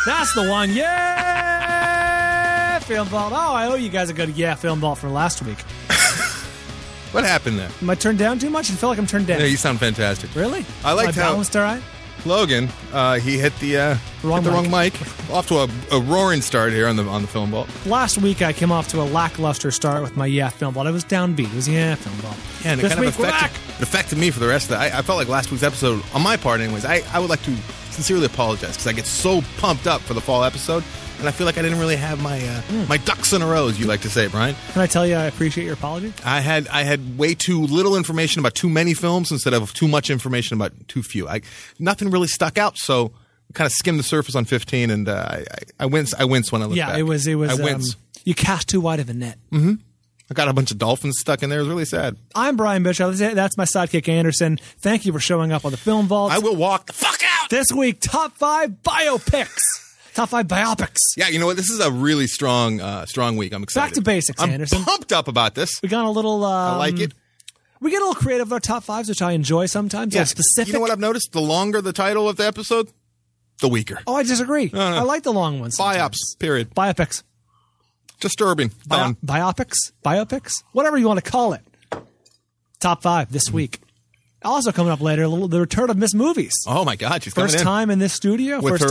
That's the one. Yeah, Film Vault. Oh, I owe you guys a good Film Vault for last week. What happened there? Am I turned down too much? I feel like I'm turned down. No, you sound fantastic. Really? I liked Am I how balanced all right? Logan, he hit the wrong mic. Off to a roaring start here on the Film Vault. Last week I came off to a lackluster start with my Film Vault. I was downbeat. It was Film Vault. Yeah, and it this kind week of affected me for the rest of it. I felt like last week's episode, on my part anyways, I would like to sincerely apologize because I get so pumped up for the fall episode, and I feel like I didn't really have my ducks in a row, as you like to say, Brian. Can I tell you I appreciate your apology? I had way too little information about too many films instead of too much information about too few. Nothing really stuck out, so I kind of skimmed the surface on 15, and I wince when I look back. It was. I wince. You cast too wide of a net. Mm-hmm. I got a bunch of dolphins stuck in there. It was really sad. I'm Brian Bishop. That's my sidekick, Anderson. Thank you for showing up on the Film Vault. I will walk the fuck out! This week, top 5 biopics. Top 5 biopics. Yeah, you know what? This is a really strong week. I'm excited. Back to basics, Anderson. I'm pumped up about this. We got a little... I like it. We get a little creative with our top 5s, which I enjoy sometimes. Yeah. Specific. You know what I've noticed? The longer the title of the episode, the weaker. Oh, I disagree. No. I like the long ones sometimes. Biops, period. Biopics. Disturbing. Biopics? Whatever you want to call it. Top 5 this week. Also coming up later, the return of Miss Movies. Oh my God, she's coming in. First time in this studio. With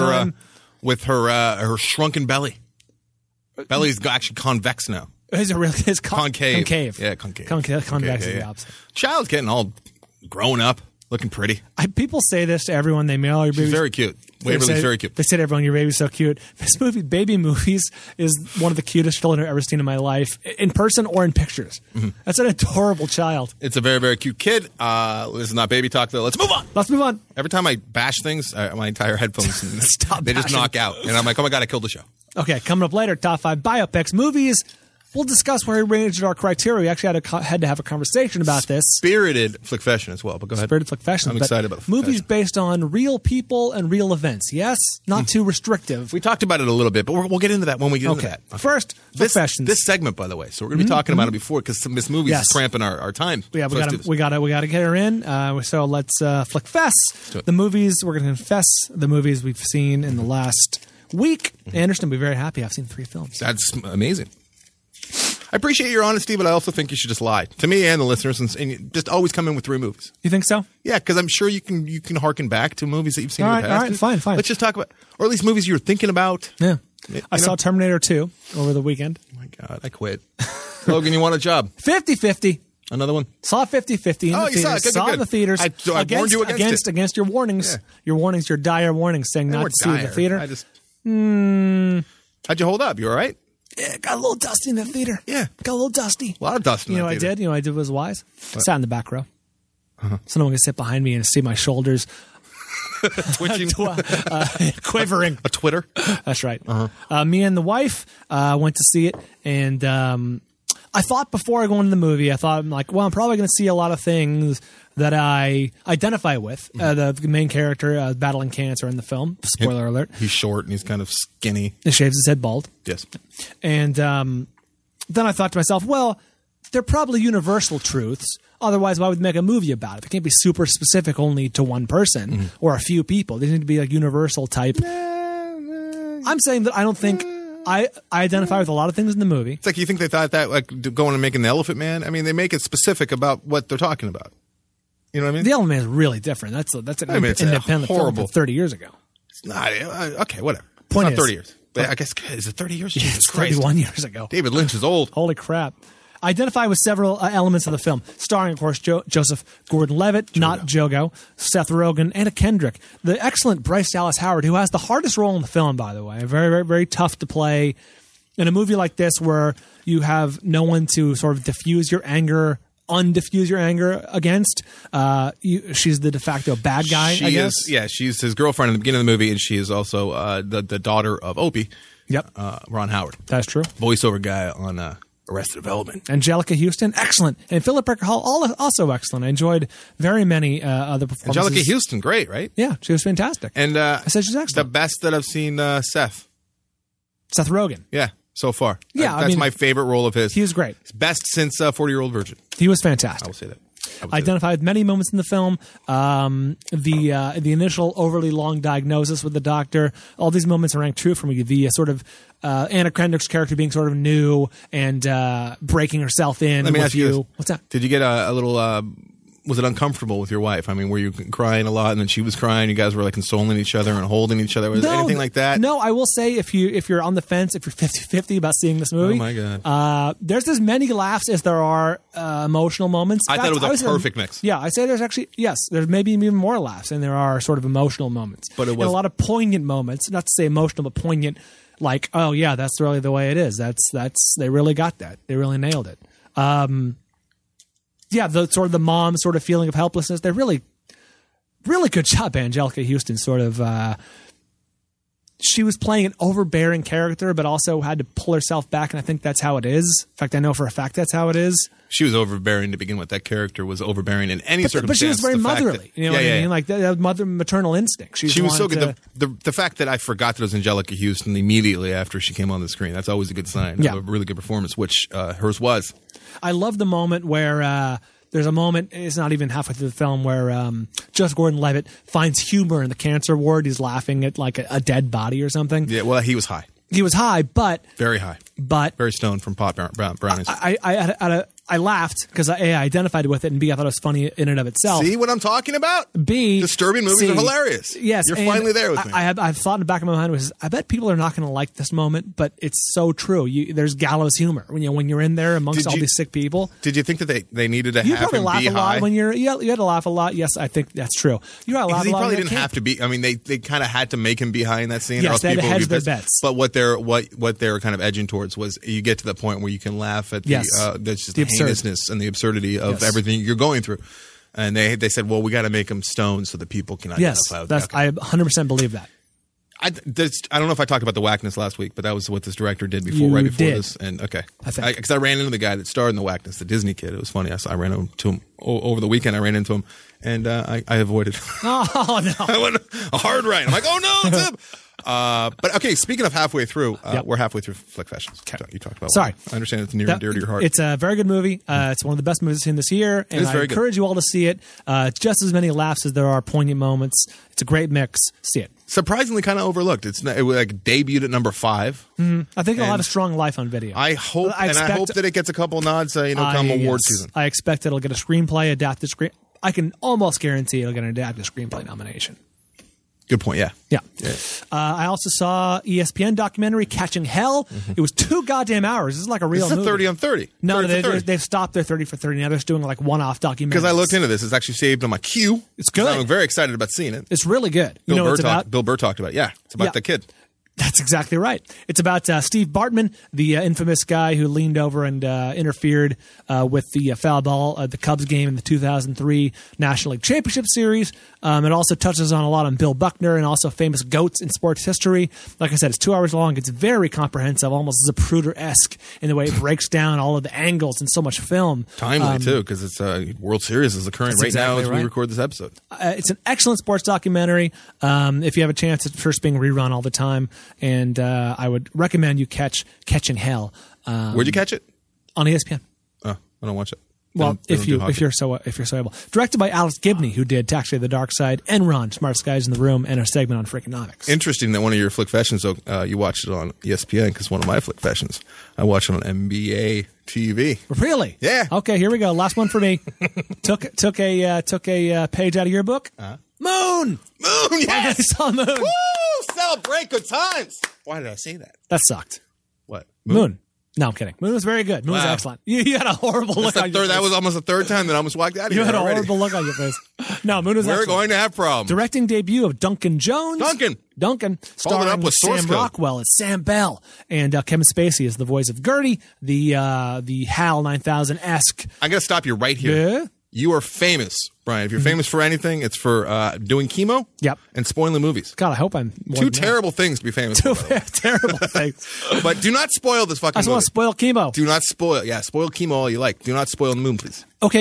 her shrunken belly. Belly's actually convex now. Is it really? It's concave. Concave. Yeah, concave. Convex is the opposite. Child's getting all grown up, looking pretty. People say this to everyone they mail. Your She's very cute. Waverly's very cute. They say to everyone, your baby's so cute. This movie, Baby Movies, is one of the cutest children I've ever seen in my life, in person or in pictures. Mm-hmm. That's an adorable child. It's a very, very cute kid. This is not baby talk, though. Let's move on. Every time I bash things, my entire headphones, they just knock out. And I'm like, oh my God, I killed the show. Okay, coming up later, top 5 biopics. Movies. We'll discuss where we ranged our criteria. We actually had to have a conversation about this. Spirited Flickfession as well, but go ahead. Spirited Flickfession. I'm excited about the movies based on real people and real events. Yes? Not too restrictive. We talked about it a little bit, but we'll get into that when we get into that. Okay. First, Flickfessions. This segment, by the way, so we're going to be talking about it before because Miss Movies is cramping our time. Yeah, we got to get her in. So let's Flickfest. The movies, we're going to confess the movies we've seen in the last week. Anderson will be very happy. I've seen 3 films. That's amazing. I appreciate your honesty, but I also think you should just lie to me and the listeners, and just always come in with 3 movies. You think so? Yeah, because I'm sure you can harken back to movies that you've seen in the past. All right, fine. Let's just talk about, or at least movies you were thinking about. Yeah, I saw Terminator 2 over the weekend. Oh my God, I quit. Logan, you want a job? 50-50. Another one? Saw 50-50 in the theaters. Saw it in the theaters. I warned you against your warnings. Yeah. Your dire warnings saying not to see in the theater. How'd you hold up? You all right? Yeah, got a little dusty in the theater. Yeah. Got a little dusty. A lot of dust in the theater. You know what I did was wise? Sat in the back row. So no one could sit behind me and see my shoulders twitching, quivering. A Twitter. That's right. Me and the wife went to see it, and I thought before I go into the movie, I'm probably going to see a lot of things that I identify with. The main character battling cancer in the film. Spoiler alert. He's short and he's kind of skinny. He shaves his head bald. Yes. And then I thought to myself, well, they're probably universal truths. Otherwise, why would they make a movie about it? It can't be super specific only to one person or a few people. They need to be like universal type. I'm saying that I don't think I identify with a lot of things in the movie. It's like you think they thought that like going and making the Elephant Man? I mean, they make it specific about what they're talking about. You know what I mean? The Elephant Man is really different. That's an independent film from 30 years ago. It's not. Okay, whatever. Point it's not 30 years. But I guess, is it 30 years? Yeah, Jesus it's 31 years ago. David Lynch is old. Holy crap. I identify with several elements of the film, starring, of course, Joseph Gordon-Levitt, not Jogo, Seth Rogen, Anna Kendrick, the excellent Bryce Dallas Howard, who has the hardest role in the film, by the way. Very, very, very tough to play in a movie like this where you have no one to sort of diffuse your anger, undiffuse your anger against. She's the de facto bad guy, I guess. She's his girlfriend in the beginning of the movie, and she is also the daughter of Opie. Yep. Ron Howard. That's true. Voiceover guy on Arrested Development. Angelica Houston, excellent. And Philip Baker Hall, also excellent. I enjoyed very many other performances. Angelica Houston, great, right? Yeah, she was fantastic. And I said she's excellent. The best that I've seen Seth Rogen. Yeah, so far. Yeah, that's my favorite role of his. He was great. Best since 40-Year-Old Virgin. He was fantastic. I will say that. Identify with many moments in the film. The initial overly long diagnosis with the doctor. All these moments rang true for me. The sort of Anna Kendrick's character being sort of new and breaking herself in. Let me ask you this. What's that? Did you get a little? Was it uncomfortable with your wife? I mean, were you crying a lot, and then she was crying? You guys were like consoling each other and holding each other. Was there anything like that? No, I will say if you're on the fence, if you're 50-50 about seeing this movie, oh my god, there's as many laughs as there are emotional moments. I thought it was a perfect mix. Yeah, I say there's actually there's maybe even more laughs than there are sort of emotional moments. But it was and a lot of poignant moments. Not to say emotional, but poignant. Like, oh yeah, that's really the way it is. That's they really got that. They really nailed it. Yeah, the sort of the mom sort of feeling of helplessness. They're really, really good job by Angelica Houston. Sort of, she was playing an overbearing character, but also had to pull herself back, and I think that's how it is. In fact, I know for a fact that's how it is. She was overbearing to begin with. That character was overbearing in any circumstance. But she was very motherly. You know what I mean? Like that maternal instinct. She was so good. The fact that I forgot that it was Angelica Houston immediately after she came on the screen, that's always a good sign of a really good performance, which hers was. I love the moment where there's a moment, it's not even halfway through the film, where Joseph Gordon-Levitt finds humor in the cancer ward. He's laughing at like a dead body or something. Yeah, well, he was high. He was high, but... Very high. But... Very stoned from pot brownies. I laughed because I identified with it, and B, I thought it was funny in and of itself. See what I'm talking about? B, disturbing movies are hilarious. Yes, you're finally there with me. I thought in the back of my mind was, I bet people are not going to like this moment, but it's so true. There's gallows humor when you're in there amongst all these sick people. Did you think that they needed to you have him laugh be a lot high? When you had to laugh a lot. Yes, I think that's true. You had to laugh a lot. He probably didn't have to be. I mean, they kind of had to make him be high in that scene. Yes, or else they had to people hedge would be their pissed. bets. But what they were kind of edging towards was you get to the point where you can laugh at the heinousness and the absurdity of everything you're going through. And they said, well, we got to make him stoned so that people can identify with that. I 100% believe that. I don't know if I talked about the whackness last week, but that was what this director did right before this. And okay, because I ran into the guy that starred in the whackness, the Disney kid. It was funny. I ran into him over the weekend. I ran into him, and I avoided. Oh no! I went a hard right. I'm like, oh no, Tim. But okay, speaking of halfway through, we're halfway through Flick Fashions. Okay. You talked about. Sorry, I understand it's near and dear to your heart. It's a very good movie. It's one of the best movies I've seen this year, and I encourage you all to see it. Just as many laughs as there are poignant moments. It's a great mix. See it. Surprisingly, kind of overlooked. It was like debuted at number 5. Mm-hmm. I think it'll have a strong life on video. I hope, I hope that it gets a couple nods. Come award season. I expect it'll get a screenplay, adapted screen. I can almost guarantee it'll get an adapted screenplay nomination. Good point. Yeah. I also saw ESPN documentary Catching Hell. Mm-hmm. It was 2 goddamn hours. This is like a real movie. 30 on 30. No, they've stopped their 30 for 30 now. They're just doing like one-off documentaries. Because I looked into this. It's actually saved on my queue. It's good. I'm very excited about seeing it. It's really good. Bill Burr talked about it. Yeah. It's about the kid. That's exactly right. It's about Steve Bartman, the infamous guy who leaned over and interfered with the foul ball at the Cubs game in the 2003 National League Championship Series. It also touches on a lot on Bill Buckner and also famous GOATs in sports history. Like I said, it's 2 hours long. It's very comprehensive, almost Zapruder-esque in the way it breaks down all of the angles and so much film. Timely, too, because it's World Series is occurring right now as we record this episode. It's an excellent sports documentary. If you have a chance, it's first being rerun all the time. And I would recommend you Catching Hell. Where'd you catch it? On ESPN. Oh, I don't watch it. Well, if you're so able. Directed by Alex Gibney, who did Taxi to the Dark Side, Enron, Smartest Guys in the Room, and a segment on Freakonomics. Interesting that one of your Flick Fashions, you watched it on ESPN, because one of my Flick Fashions, I watched it on NBA TV. Really? Yeah. Okay, here we go. Last one for me. took a page out of your book. Moon. Yes. I saw Moon. Woo! Celebrate good times. Why did I say that? That sucked. What? Moon. No, I'm kidding. Moon was very good. Moon was excellent. You had a horrible look on your face. That was almost the third time that I almost walked out of here. You had a horrible look on your face. No, Moon was excellent. We're going to have problems. Directing debut of Duncan Jones. Duncan. Starring up with Sam Rockwell as Sam Bell. And Kevin Spacey is the voice of Gertie, the HAL 9000-esque. I'm going to stop you right here. Yeah? You are famous, Brian. If you're famous for anything, it's for doing chemo and spoiling movies. God, I hope I'm more 2 terrible things to be famous for. 2 terrible things. But do not spoil this fucking movie. I just want to spoil chemo. Do not spoil. Yeah, spoil chemo all you like. Do not spoil the Moon, please. Okay,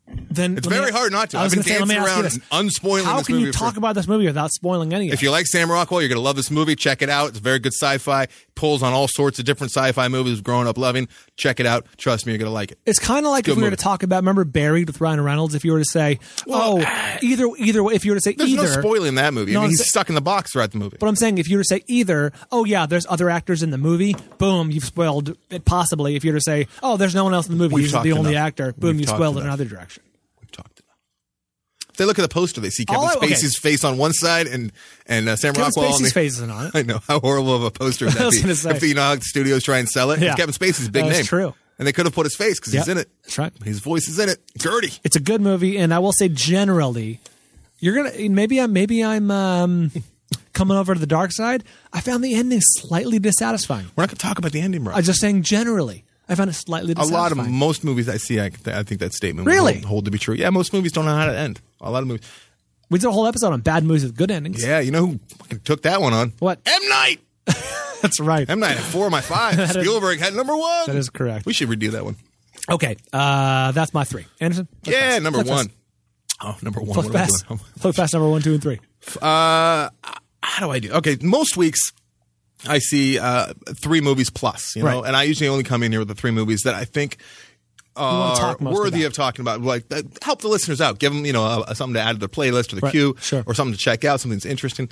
Then It's very hard not to. I was I've been gonna say, let me dancing ask you around this. unspoiling How this can movie. you talk about this movie without spoiling any of If it? you like Sam Rockwell, you're going to love this movie. Check it out. It's very good sci-fi. Pulls on all sorts of different sci-fi movies growing up loving. Check it out. Trust me, you're going to like it. It's kind of like if we were to talk about, remember Buried with Ryan Reynolds? If you were to say, either way, if you were to say There's either. no spoiling that movie. No, I mean, I'm he's stuck in the box throughout the movie. But I'm saying if you were to say either, there's other actors in the movie, boom, you've spoiled it possibly. If you were to say, there's no one else in the movie, We've he's talked the only enough. actor, boom, We've you talked spoiled it enough. in another direction. We've talked enough. If they look at the poster, they see Kevin Spacey's face on one side and Sam Kevin Rockwell on Spacey's the face isn't on it. I know. How horrible of a poster would I that was be? gonna say. If you know how the studios try and sell it. Yeah. Kevin Spacey's a big That's name. true. And they could have put his face because he's in it. That's right. His voice is in it. Gertie. It's a good movie, and I will say generally, you're gonna maybe I'm coming over to the dark side. I found the ending slightly dissatisfying. We're not going to talk about the ending, bro. I'm just saying generally, I found it slightly A dissatisfying. lot of most movies I see, I think that statement Really? would hold to be true. Yeah, most movies don't know how to end. A lot of movies. We did a whole episode on bad movies with good endings. Yeah, you know who fucking took that one on? What? M. Night. That's right. M. Night had 4 of my 5. Spielberg had number 1. That is correct. We should redo that one. Okay, that's my 3. Anderson? Flip Yeah, fast. number Flip 1. fast. Oh, number 1. Flip What am I fast. doing? Flip fast number 1, 2, and 3. How do I do? Okay, most weeks I see 3 movies plus, you know, Right. and I usually only come in here with the 3 movies that I think wanna are talk most worthy about. of talking about. Like, help the listeners out. Give them, you know, something to add to their playlist or the Right, queue, sure. or something to check out, something that's interesting.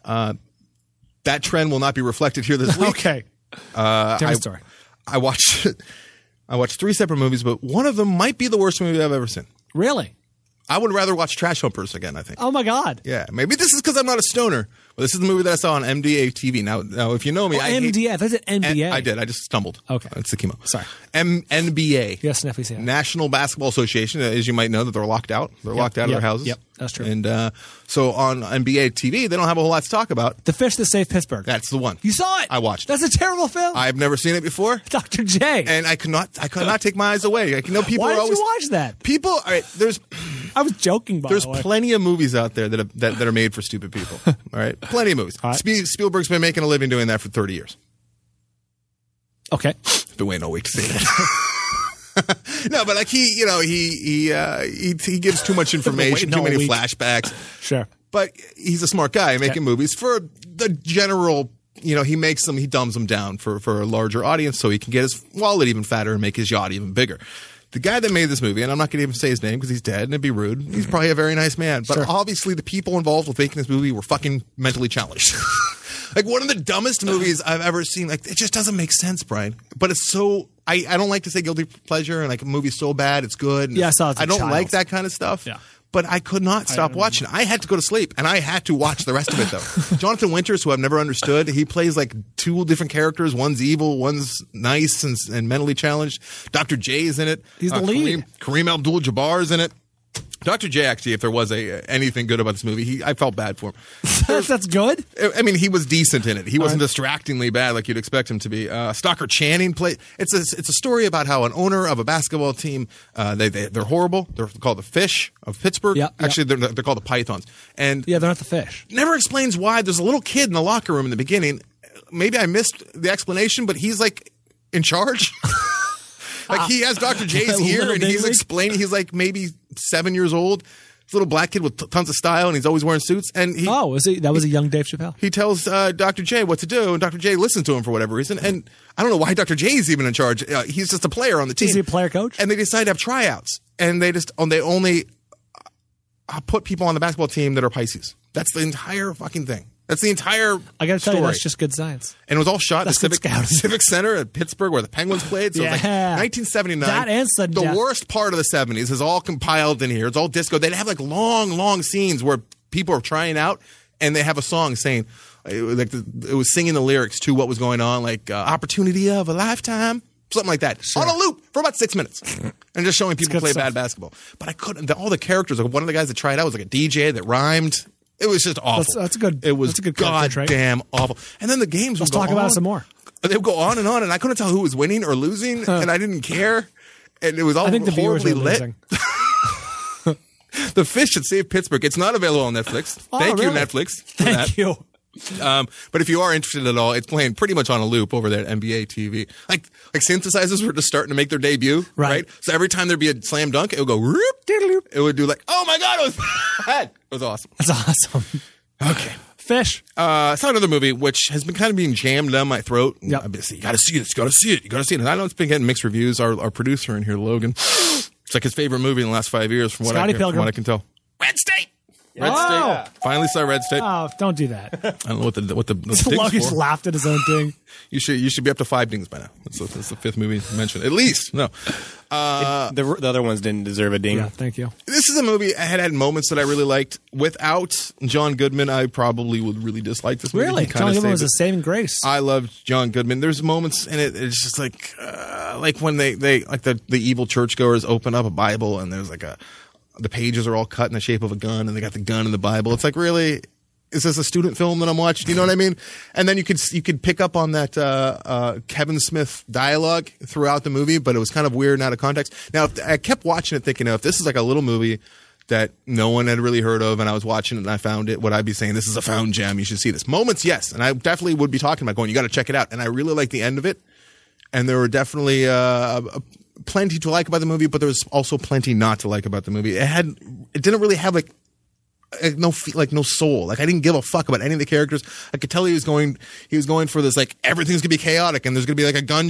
That trend will not be reflected here this week. Okay. Different story. I watched 3 separate movies, but one of them might be the worst movie I've ever seen. Really? I would rather watch Trash Humpers again, I think. Oh, my God. Yeah, maybe this is because I'm not a stoner. But this is the movie that I saw on MDA TV. Now, if you know me, I hate... MDF. Is it NBA? I did. I just stumbled. Okay. It's the chemo. Sorry. NBA. Yes, Sniffy said. National Basketball Association. As you might know, that they're locked out. They're locked out of yep, their houses. yep, that's true. And so on NBA TV, they don't have a whole lot to talk about. The Fish That Saved Pittsburgh. That's the one. You saw it? I watched it. That's a terrible film. I've never seen it before. Dr. J. And I could not take my eyes away. Like, you know, people Why are did always... you watch that? People... All right, I was joking, by There's the way. plenty of movies out there that are made for stupid people. All right? Plenty of movies. All right. Spielberg's been making a living doing that for 30 years. Okay. Been waiting all week to say that. No, but like he gives too much information, Waiting too all many week. flashbacks. Sure. But he's a smart guy making movies for the general. You know, he dumbs them down for a larger audience so he can get his wallet even fatter and make his yacht even bigger. The guy that made this movie, and I'm not going to even say his name because he's dead and it'd be rude. He's probably a very nice man. But Sure. obviously the people involved with making this movie were fucking mentally challenged. Like one of the dumbest movies I've ever seen. Like it just doesn't make sense, Brian. But it's so I don't like to say guilty pleasure and like a movie's so bad it's good. And Yeah, I saw it as a I don't child. like that kind of stuff. Yeah. But I could not stop watching it. I had to go to sleep, and I had to watch the rest of it, though. Jonathan Winters, who I've never understood, he plays like 2 different characters. One's evil, one's nice and mentally challenged. Dr. J is in it. He's the lead. Kareem Abdul-Jabbar is in it. Dr. J, actually, if there was anything good about this movie, I felt bad for him. That's good. I mean, he was decent in it. He wasn't distractingly bad like you'd expect him to be. Stockard Channing played. It's a story about how an owner of a basketball team. They're horrible. They're called the Fish of Pittsburgh. Yeah, yeah. Actually, they're called the Pythons. And Yeah, they're not the fish. never explains why. There's a little kid in the locker room in the beginning. Maybe I missed the explanation, but he's like in charge. Like he has Dr. J's ear Little and he's bigwig. explaining. He's like maybe 7 years old. This little black kid with tons of style, and he's always wearing suits. And he That was a young Dave Chappelle. he tells Dr. J what to do, and Dr. J listens to him for whatever reason. And I don't know why Dr. J is even in charge. He's just a player on the team. Is he a player coach? And they decide to have tryouts, and they only put people on the basketball team that are Pisces. That's the entire fucking thing. That's the entire I got to tell story. you, that's just good science. And it was all shot at That's the good scouting. Civic Center at Pittsburgh where the Penguins played. So it was like Yeah. 1979. That and sudden the death. worst part of the 70s is all compiled in here. It's all disco. They'd have like long scenes where people are trying out and they have a song saying, like it was singing the lyrics to what was going on, like opportunity of a lifetime. Something like that. On a loop for about 6 minutes. And just showing people good play stuff. bad basketball. But I couldn't. All the characters, like one of the guys that tried out was like a DJ that rhymed. It was just awful. That's a good- It was that's a good character trait. goddamn awful. And then the games Let's would go talk about on. it some more. They would go on, and I couldn't tell who was winning or losing, and I didn't care. And it was all I think the viewers horribly were lit. losing. The Fish That Saved Pittsburgh. It's not available on Netflix. Oh, Thank you, really? Netflix, for Thank that. you. But if you are interested at all, it's playing pretty much on a loop over there at NBA TV. Like synthesizers were just starting to make their debut, right? So every time there'd be a slam dunk, it would go, it would do like, oh my God, it was bad. It was awesome. That's awesome. Okay. Fish. I saw another movie which has been kind of being jammed down my throat. Yep. I've been saying, you got to see it. You got to see it. You got to see it. And I know it's been getting mixed reviews. Our producer in here, Logan, it's like his favorite movie in the last 5 years, from what I can tell. Red State. Red State. Finally saw Red State. Oh, don't do that. I don't know what the ding's Logan's for. laughed at his own ding. You should be up to 5 dings by now. That's the 5th movie mentioned, at least. No, the other ones didn't deserve a ding. Yeah, thank you. This is a movie I had moments that I really liked. Without John Goodman, I probably would really dislike this movie. Really, John Goodman was a saving grace. I loved John Goodman. There's moments in it. It's just like when they like the evil churchgoers open up a Bible and there's like the pages are all cut in the shape of a gun and they got the gun in the Bible. It's like, really, is this a student film that I'm watching? You know what I mean? And then you could pick up on that Kevin Smith dialogue throughout the movie, but it was kind of weird and out of context. Now, I kept watching it thinking, if this is like a little movie that no one had really heard of and I was watching it and I found it, would I be saying, this is a found gem, you should see this? Moments, yes. And I definitely would be talking about going, you got to check it out. And I really liked the end of it. And there were definitely plenty to like about the movie, but there was also plenty not to like about the movie. It didn't really have no soul. Like, I didn't give a fuck about any of the characters. I could tell he was going for this, like, everything's gonna be chaotic and there's gonna be like a gun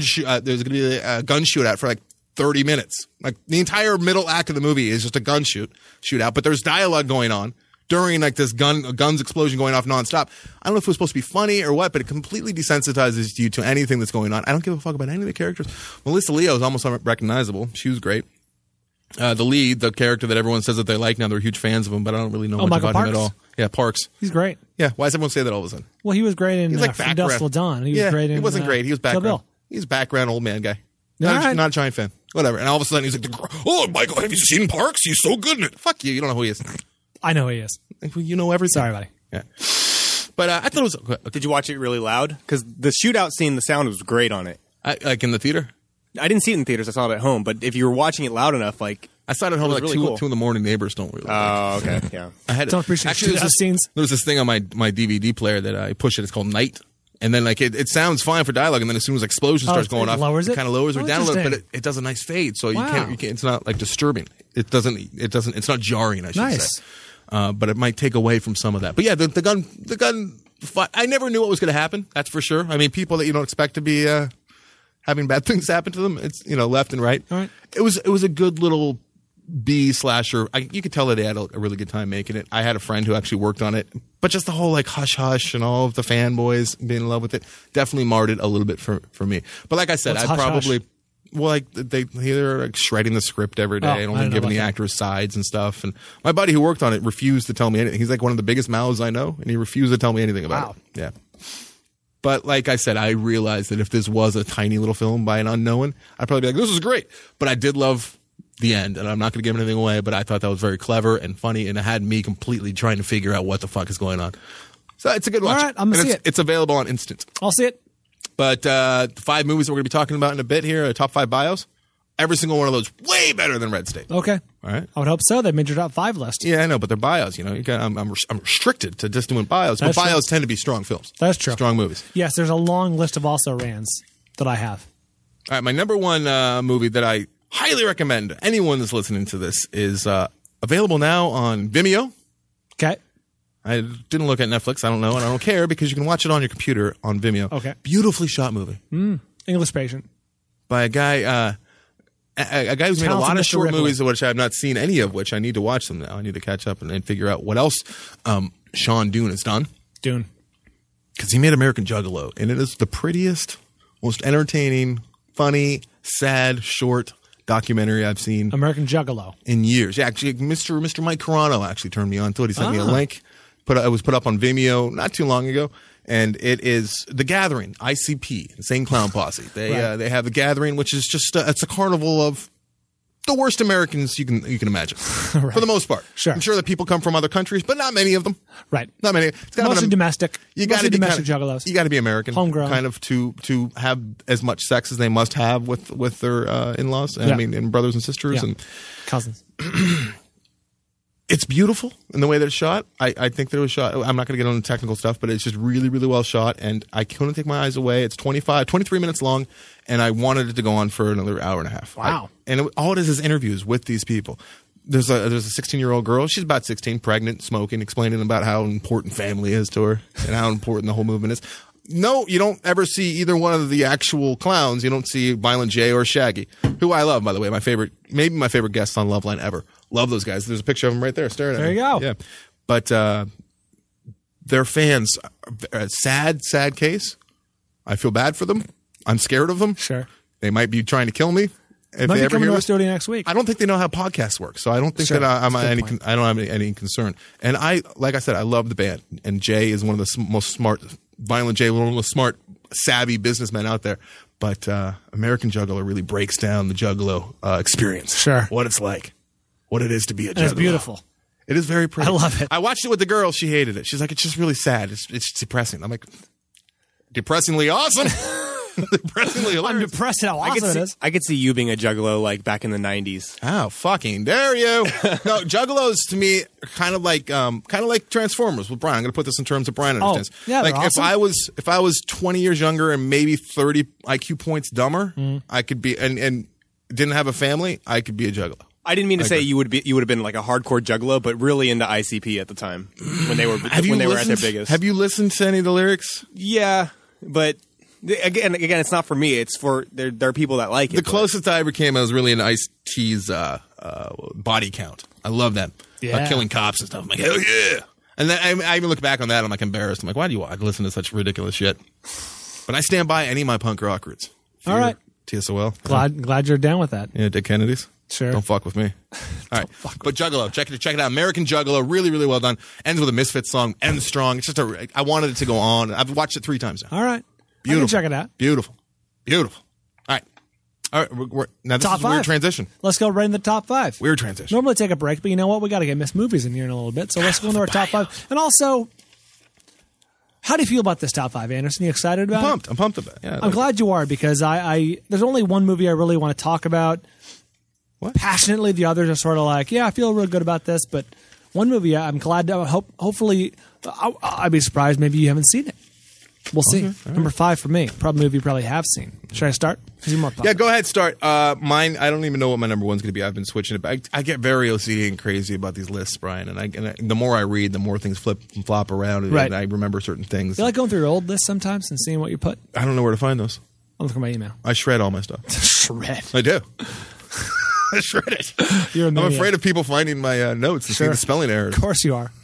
shootout for like 30 minutes. Like, the entire middle act of the movie is just a gun shootout, but there's dialogue going on during like this guns explosion going off nonstop. I don't know if it was supposed to be funny or what, but it completely desensitizes you to anything that's going on. I don't give a fuck about any of the characters. Melissa Leo is almost unrecognizable. She was great. The lead, the character that everyone says that they like now, they're huge fans of him, but I don't really know much Michael about Parks? him at all. Yeah, Parks. He's great. Yeah, why does everyone say that all of a sudden? Well, he was great in He's like From Dusk Till Dawn. He was great in. He wasn't great. He was Kill background. Bill. He's background old man guy. All right. Not a giant fan. Whatever. And all of a sudden he's like, oh, Michael, have you seen Parks? He's so good in it. Fuck you. You don't know who he is. I know who he is. You know everything. Sorry, buddy. Yeah. But I thought it was... Did you watch it really loud? Because the shootout scene, the sound was great on it. Like in the theater? I didn't see it in theaters. I saw it at home. But if you were watching it loud enough, like... I saw it at home like really 2 cool. in the morning. Neighbors don't really like Oh, okay. Yeah. Don't appreciate actually, shootout scenes. There was this thing on my DVD player that I push it. It's called Night. And then like it sounds fine for dialogue, and then as soon as explosion starts going off, lowers it? kind of lowers it down a little, but Interesting. it does a nice fade, so Wow. you can't. It's not like disturbing. It doesn't. It's not jarring. I should Nice. say. But it might take away from some of that. But yeah, the gun fight, I never knew what was going to happen. That's for sure. I mean, people that you don't expect to be having bad things happen to them. It's left and right. All right. It was a good little B slasher. You could tell that they had a really good time making it. I had a friend who actually worked on it, but just the whole like hush hush and all of the fanboys being in love with it definitely marred it a little bit for me. But like I said, What's I hush probably. hush? Well, like they're like shredding the script every day Oh, and I only didn't know giving about the that. actors sides and stuff. And my buddy who worked on it refused to tell me anything. He's like one of the biggest mouths I know, and he refused to tell me anything about Wow. it. Yeah. But like I said, I realized that if this was a tiny little film by an unknown, I'd probably be like, this is great. But I did love the end, and I'm not going to give anything away, but I thought that was very clever and funny, and it had me completely trying to figure out what the fuck is going on. So it's a good watch. All right, I'm gonna And see it. It's available on Instant. I'll see it. But the 5 movies that we're going to be talking about in a bit here, top 5 bios, every single one of those way better than Red State. Okay. All right. I would hope so. They made your top 5 list. Yeah, I know, but they're bios. I'm restricted to just doing bios, but That's true. bios tend to be strong films. That's true. Strong movies. Yes, there's a long list of also rans that I have. All right, my number one movie that I highly recommend to anyone that's listening to this is available now on Vimeo. Okay. I didn't look at Netflix. I don't know, and I don't care because you can watch it on your computer on Vimeo. Okay. Beautifully shot movie English Patient. by a guy. A guy who's made a lot Talented of Mr. short Ripley. movies, of which I have not seen any of which I need to watch them now. I need to catch up and figure out what else Sean Dune has done. Dune. Because he made American Juggalo, and it is the prettiest, most entertaining, funny, sad, short documentary I've seen American Juggalo. in years. Yeah, actually, Mr. Mike Carano actually turned me on to it. He sent me a link. It was put up on Vimeo not too long ago, and it is The Gathering, ICP, Insane Clown Posse. They have The Gathering, which is just it's a carnival of the worst Americans you can imagine, for the most part. Sure. I'm sure that people come from other countries, but not many of them. Right. Not many. It's gotta Mostly be domestic. You got to Mostly be domestic kinda, juggalos. You got to be American, Homegrown. kind of to have as much sex as they must have with their in-laws. Yeah. I mean, and brothers and sisters, Yeah. and Cousins. It's beautiful in the way that it's shot. I think that it was shot. I'm not going to get on the technical stuff, but it's just really, really well shot. And I couldn't take my eyes away. It's 23 minutes long, and I wanted it to go on for another hour and a half. Wow. All it is interviews with these people. There's a 16-year-old girl. She's about 16, pregnant, smoking, explaining about how important family is to her and how important the whole movement is. No, you don't ever see either one of the actual clowns. You don't see Violent J or Shaggy, who I love, by the way. Maybe my favorite guests on Loveline ever. Love those guys. There's a picture of them right there staring at me. There you go. Yeah. But their fans, sad case. I feel bad for them. I'm scared of them. Sure. They might be trying to kill me. If Might they be ever coming hear to our this. studio next week. I don't think they know how podcasts work, so I don't think Sure. that I That's a good point. don't have any concern. And like I said, I love the band, and Jay is one of the most smart, Violent J, one of the most smart, savvy businessmen out there. But American Juggalo really breaks down the Juggalo experience. Sure. What it's like, what it is to be a Juggalo. And it's beautiful. It is very pretty. I love it. I watched it with the girl. She hated it. She's like, it's just really sad. It's depressing. I'm like, depressingly awesome. Depressingly I'm hilarious. depressed at how awesome it is. I could see you being a juggalo like back in the 90s. How fucking dare you? No, Juggalos to me are kind of like Transformers with Brian. I'm going to put this in terms of Brian understands. yeah, like they're awesome. if I was 20 years younger and maybe 30 IQ points dumber, I could be and didn't have a family, I could be a Juggalo. I didn't mean to say you would have been like a hardcore juggalo, but really into ICP at the time when they were at their biggest. Have you listened to any of the lyrics? Yeah, but again, it's not for me. It's for there are people that like it. The closest I ever came, I was really into Ice-T's Body Count. I love that. Yeah. About killing cops and stuff. I'm like, hell yeah. And then I even look back on that, I'm like embarrassed. I'm like, why do you want to listen to such ridiculous shit? But I stand by any of my punk rock roots. All right. TSOL. Glad you're down with that. Yeah, Dick Kennedy's. Sure. Don't fuck with me. All right. But Juggalo, check it out. American Juggalo, really, really well done. Ends with a Misfits song, ends strong. It's just I wanted it to go on. I've watched it 3 times now. All right. Beautiful. I can check it out. Beautiful. All right. Now this Top is a weird 5. transition. Let's go right in the top 5. Weird transition. Normally take a break, but you know what? We got to get Miss Movies in here in a little bit. So let's go into our top 5. And also, how do you feel about this top 5, Anderson? You excited about it? I'm pumped about it. Yeah, I'm glad you are, because I there's only one movie I really want to talk about passionately. The others are sort of like, yeah, I feel real good about this, but one movie I'm glad to hopefully I'd be surprised maybe you haven't seen it. We'll see. Okay, Number 5 for me, probably movie you probably have seen. Should I start? 'Cause you're more popular. Yeah, go ahead, start. Mine, I don't even know what my number 1's going to be. I've been switching it, but I get very OCD and crazy about these lists, Brian. And the more I read, the more things flip and flop around, Right. and I remember certain things. You like going through your old list sometimes and seeing what you put? I don't know where to find those. I'll look at my email. I shred all my stuff. Shred. I do. I shred it. You're a I'm maniac. afraid of people finding my notes and Sure. seeing the spelling errors. Of course you are.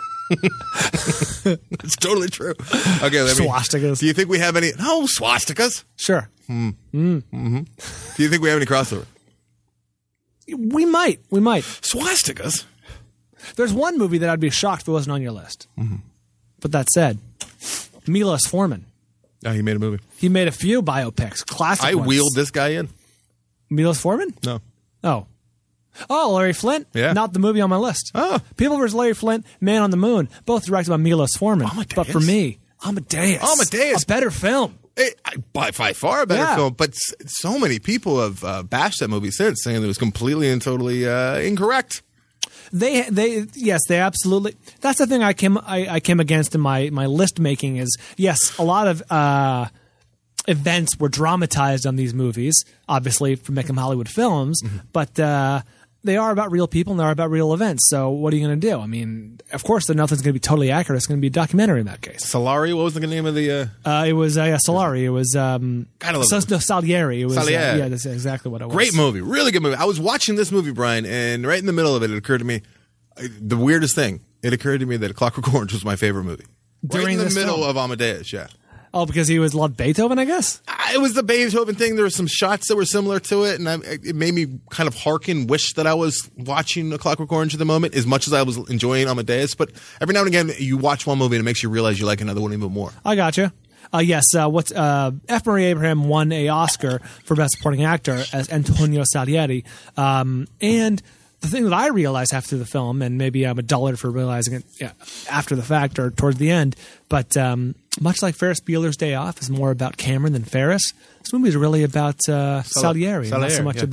It's totally true. Okay, Swastikas. Do you think we have any? No, swastikas. Sure. Do you think we have any crossover? We might. Swastikas? There's one movie that I'd be shocked if it wasn't on your list. But that said, Milos Forman. Oh, he made a movie. He made a few biopics, classic I ones. wheeled this guy in. Milos Forman? No. Oh, Larry Flint? Yeah. Not the movie on my list. Oh. People vs. Larry Flint, Man on the Moon, both directed by Milos Forman. Amadeus. But for me, Amadeus. Amadeus. A better film. By far a better Yeah. film, but so many people have bashed that movie since, saying that it was completely and totally incorrect. They absolutely. That's the thing I came against in my list making is, yes, a lot of events were dramatized on these movies, obviously from making Hollywood films, but they are about real people and they are about real events. So what are you going to do? I mean, of course, nothing's going to be totally accurate. It's going to be a documentary in that case. Solari, what was the name of the? It was Solari. It was Salieri. It was Salieri. yeah, that's exactly what it was. Great movie, really good movie. I was watching this movie, Brian, and right in the middle of it, it occurred to me the weirdest thing. It occurred to me that Clockwork Orange was my favorite movie. During right in the this middle film? of Amadeus, yeah. Oh, because he loved Beethoven, I guess. It was the Beethoven thing. There were some shots that were similar to it, and it made me kind of wish that I was watching A Clockwork Orange at the moment, as much as I was enjoying Amadeus. But every now and again, you watch one movie and it makes you realize you like another one even more. I gotcha. Yes, F. Murray Abraham won a Oscar for Best Supporting Actor as Antonio Salieri, and the thing that I realized after the film, and maybe I'm a dullard for realizing it after the fact or towards the end, but much like Ferris Bueller's Day Off is more about Cameron than Ferris, this movie is really about Salieri, not so much about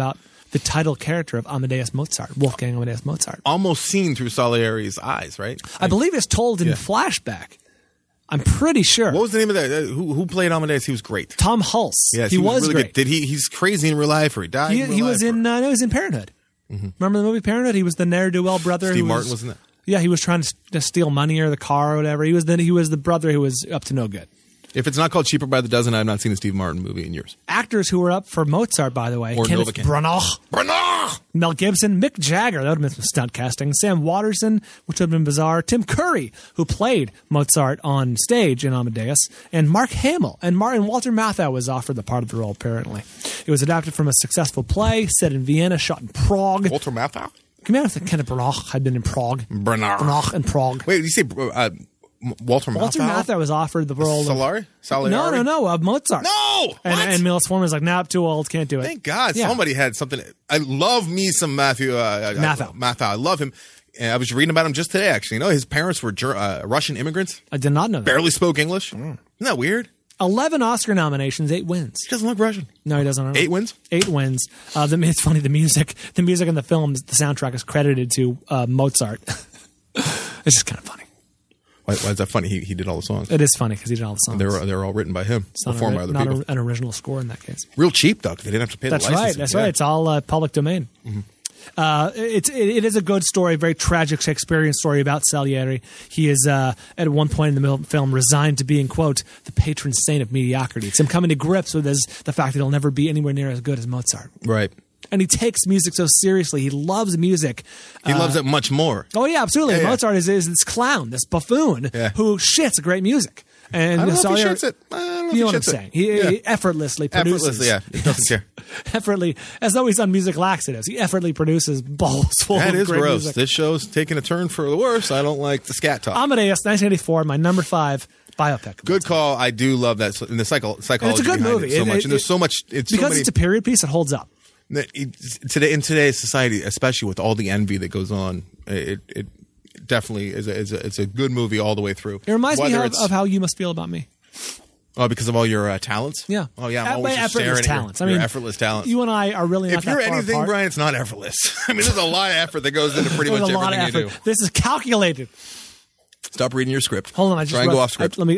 the title character of Amadeus Mozart, Wolfgang Amadeus Mozart. Almost seen through Salieri's eyes, right? I believe it's told in flashback. I'm pretty sure. What was the name of that? Who played Amadeus? He was great. Tom Hulse. Yes, he was really great. Good. He's crazy in real life, or he died? He was in Parenthood. Remember the movie Parenthood? He was the ne'er-do-well brother. Steve Martin was in that. Yeah, he was trying to steal money or the car or whatever. He was the brother who was up to no good. If it's not called Cheaper by the Dozen, I've not seen a Steve Martin movie in years. Actors who were up for Mozart, by the way. Or Kenneth Branagh. Mel Gibson, Mick Jagger, that would have been some stunt casting. Sam Waterston, which would have been bizarre. Tim Curry, who played Mozart on stage in Amadeus. And Mark Hamill. And Walter Matthau was offered the part of the role, apparently. It was adapted from a successful play set in Vienna, shot in Prague. Walter Matthau? Can you imagine if Kenneth Branagh had been in Prague? Branagh in Prague. Wait, did you say Walter Matthau? Walter Matthau was offered the role Salieri? No, Mozart. No! And Milos Forman was like, nah, too old, can't do it. Thank God somebody had something. I love me some Matthau. I love him. And I was reading about him just today, actually. You know, his parents were Russian immigrants. I did not know that. Barely spoke English. Isn't that weird? 11 Oscar nominations, 8 wins. He doesn't look Russian. No, he doesn't. 8 wins? 8 wins. It's funny, the music in the film, the soundtrack is credited to Mozart. It's just kind of funny. Why is that funny? He did all the songs. It is funny because he did all the songs. They're all written by him, performed by other people. Not an original score in that case. Real cheap, though, because they didn't have to pay the licensing. That's right. It's all public domain. Mm-hmm. It is a good story, a very tragic Shakespearean story about Salieri. He is, at one point in the film, resigned to being, quote, the patron saint of mediocrity. It's him coming to grips with the fact that he'll never be anywhere near as good as Mozart. Right. And he takes music so seriously. He loves music. He loves it much more. Oh, yeah, absolutely. Yeah, Mozart is this clown, this buffoon who shits great music. And I don't know if he shits it. You know what I'm saying? He effortlessly produces. He doesn't care. As though he's on music laxatives. He effortlessly produces bowls full of great music. That is gross. This show's taking a turn for the worse. I don't like the scat talk. Amadeus, 1984, my number 5 biopic. Good call. I do love that. And the psychology it's a good movie. It so much. And there's so much. Because it's a period piece, it holds up. In today's society, especially with all the envy that goes on, it definitely is it's a good movie all the way through. It reminds me of how you must feel about me. Oh, because of all your talents? Yeah. Oh, yeah. I'm always just staring at your effortless talents. You and I are really not that far apart. If you're anything, Brian, it's not effortless. I mean, there's a lot of effort that goes into pretty much everything you do. This is calculated. Stop reading your script. Hold on, I just try and go off script. Let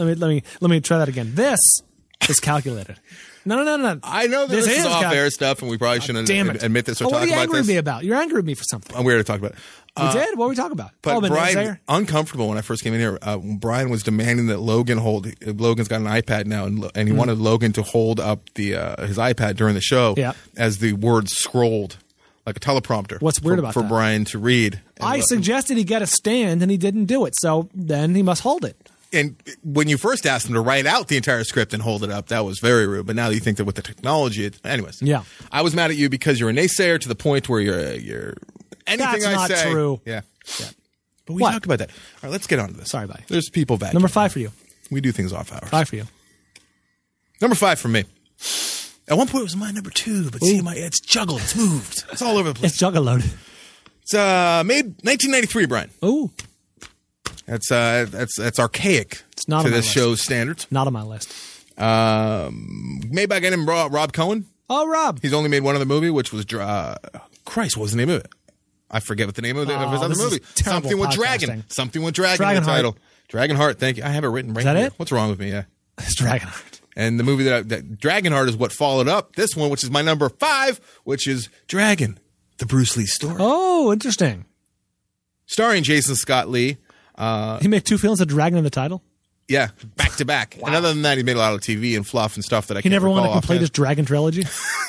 me try that again. This is calculated. No. I know that this is off-air stuff, and we probably shouldn't admit this or talk about this. What are you angry at me about? You're angry at me for something. I'm weird to talk about it. We did? What were we talking about? But Brian, uncomfortable when I first came in here. Brian was demanding that Logan's got an iPad now, and he wanted Logan to hold up his iPad during the show as the words scrolled like a teleprompter. What's weird about that? For Brian to read. I suggested he get a stand, and he didn't do it, so then he must hold it. And when you first asked him to write out the entire script and hold it up, that was very rude. But now you think that with the technology, anyways. Yeah. I was mad at you because you're a naysayer to the point where you're anything That's I not say. True. Yeah. But we talked about that. All right, let's get on to this. Sorry, buddy. There's people back. Number 5 for you. We do things off hours. 5 for you. Number 5 for me. At one point it was my number 2, but it's juggled. It's moved. It's all over the place. It's juggaloed. It's made 1993, Brian. Ooh. That's archaic to this show's standards. Not on my list. Made by a guy named Rob Cohen. Oh, Rob. He's only made one other movie, which was Christ. What was the name of it? I forget what the name of his other movie. Something with Dragon. Something with Dragon in the title. Dragonheart. Thank you. I have it written right here. Is that it? What's wrong with me? Yeah. It's Dragonheart. And the movie that Dragonheart is what followed up this one, which is my number 5, which is Dragon, the Bruce Lee story. Oh, interesting. Starring Jason Scott Lee. He made 2 films with Dragon in the title? Yeah, back to back. Wow. And other than that, he made a lot of TV and fluff and stuff that I can't recall. He never wanted to complete his Dragon trilogy?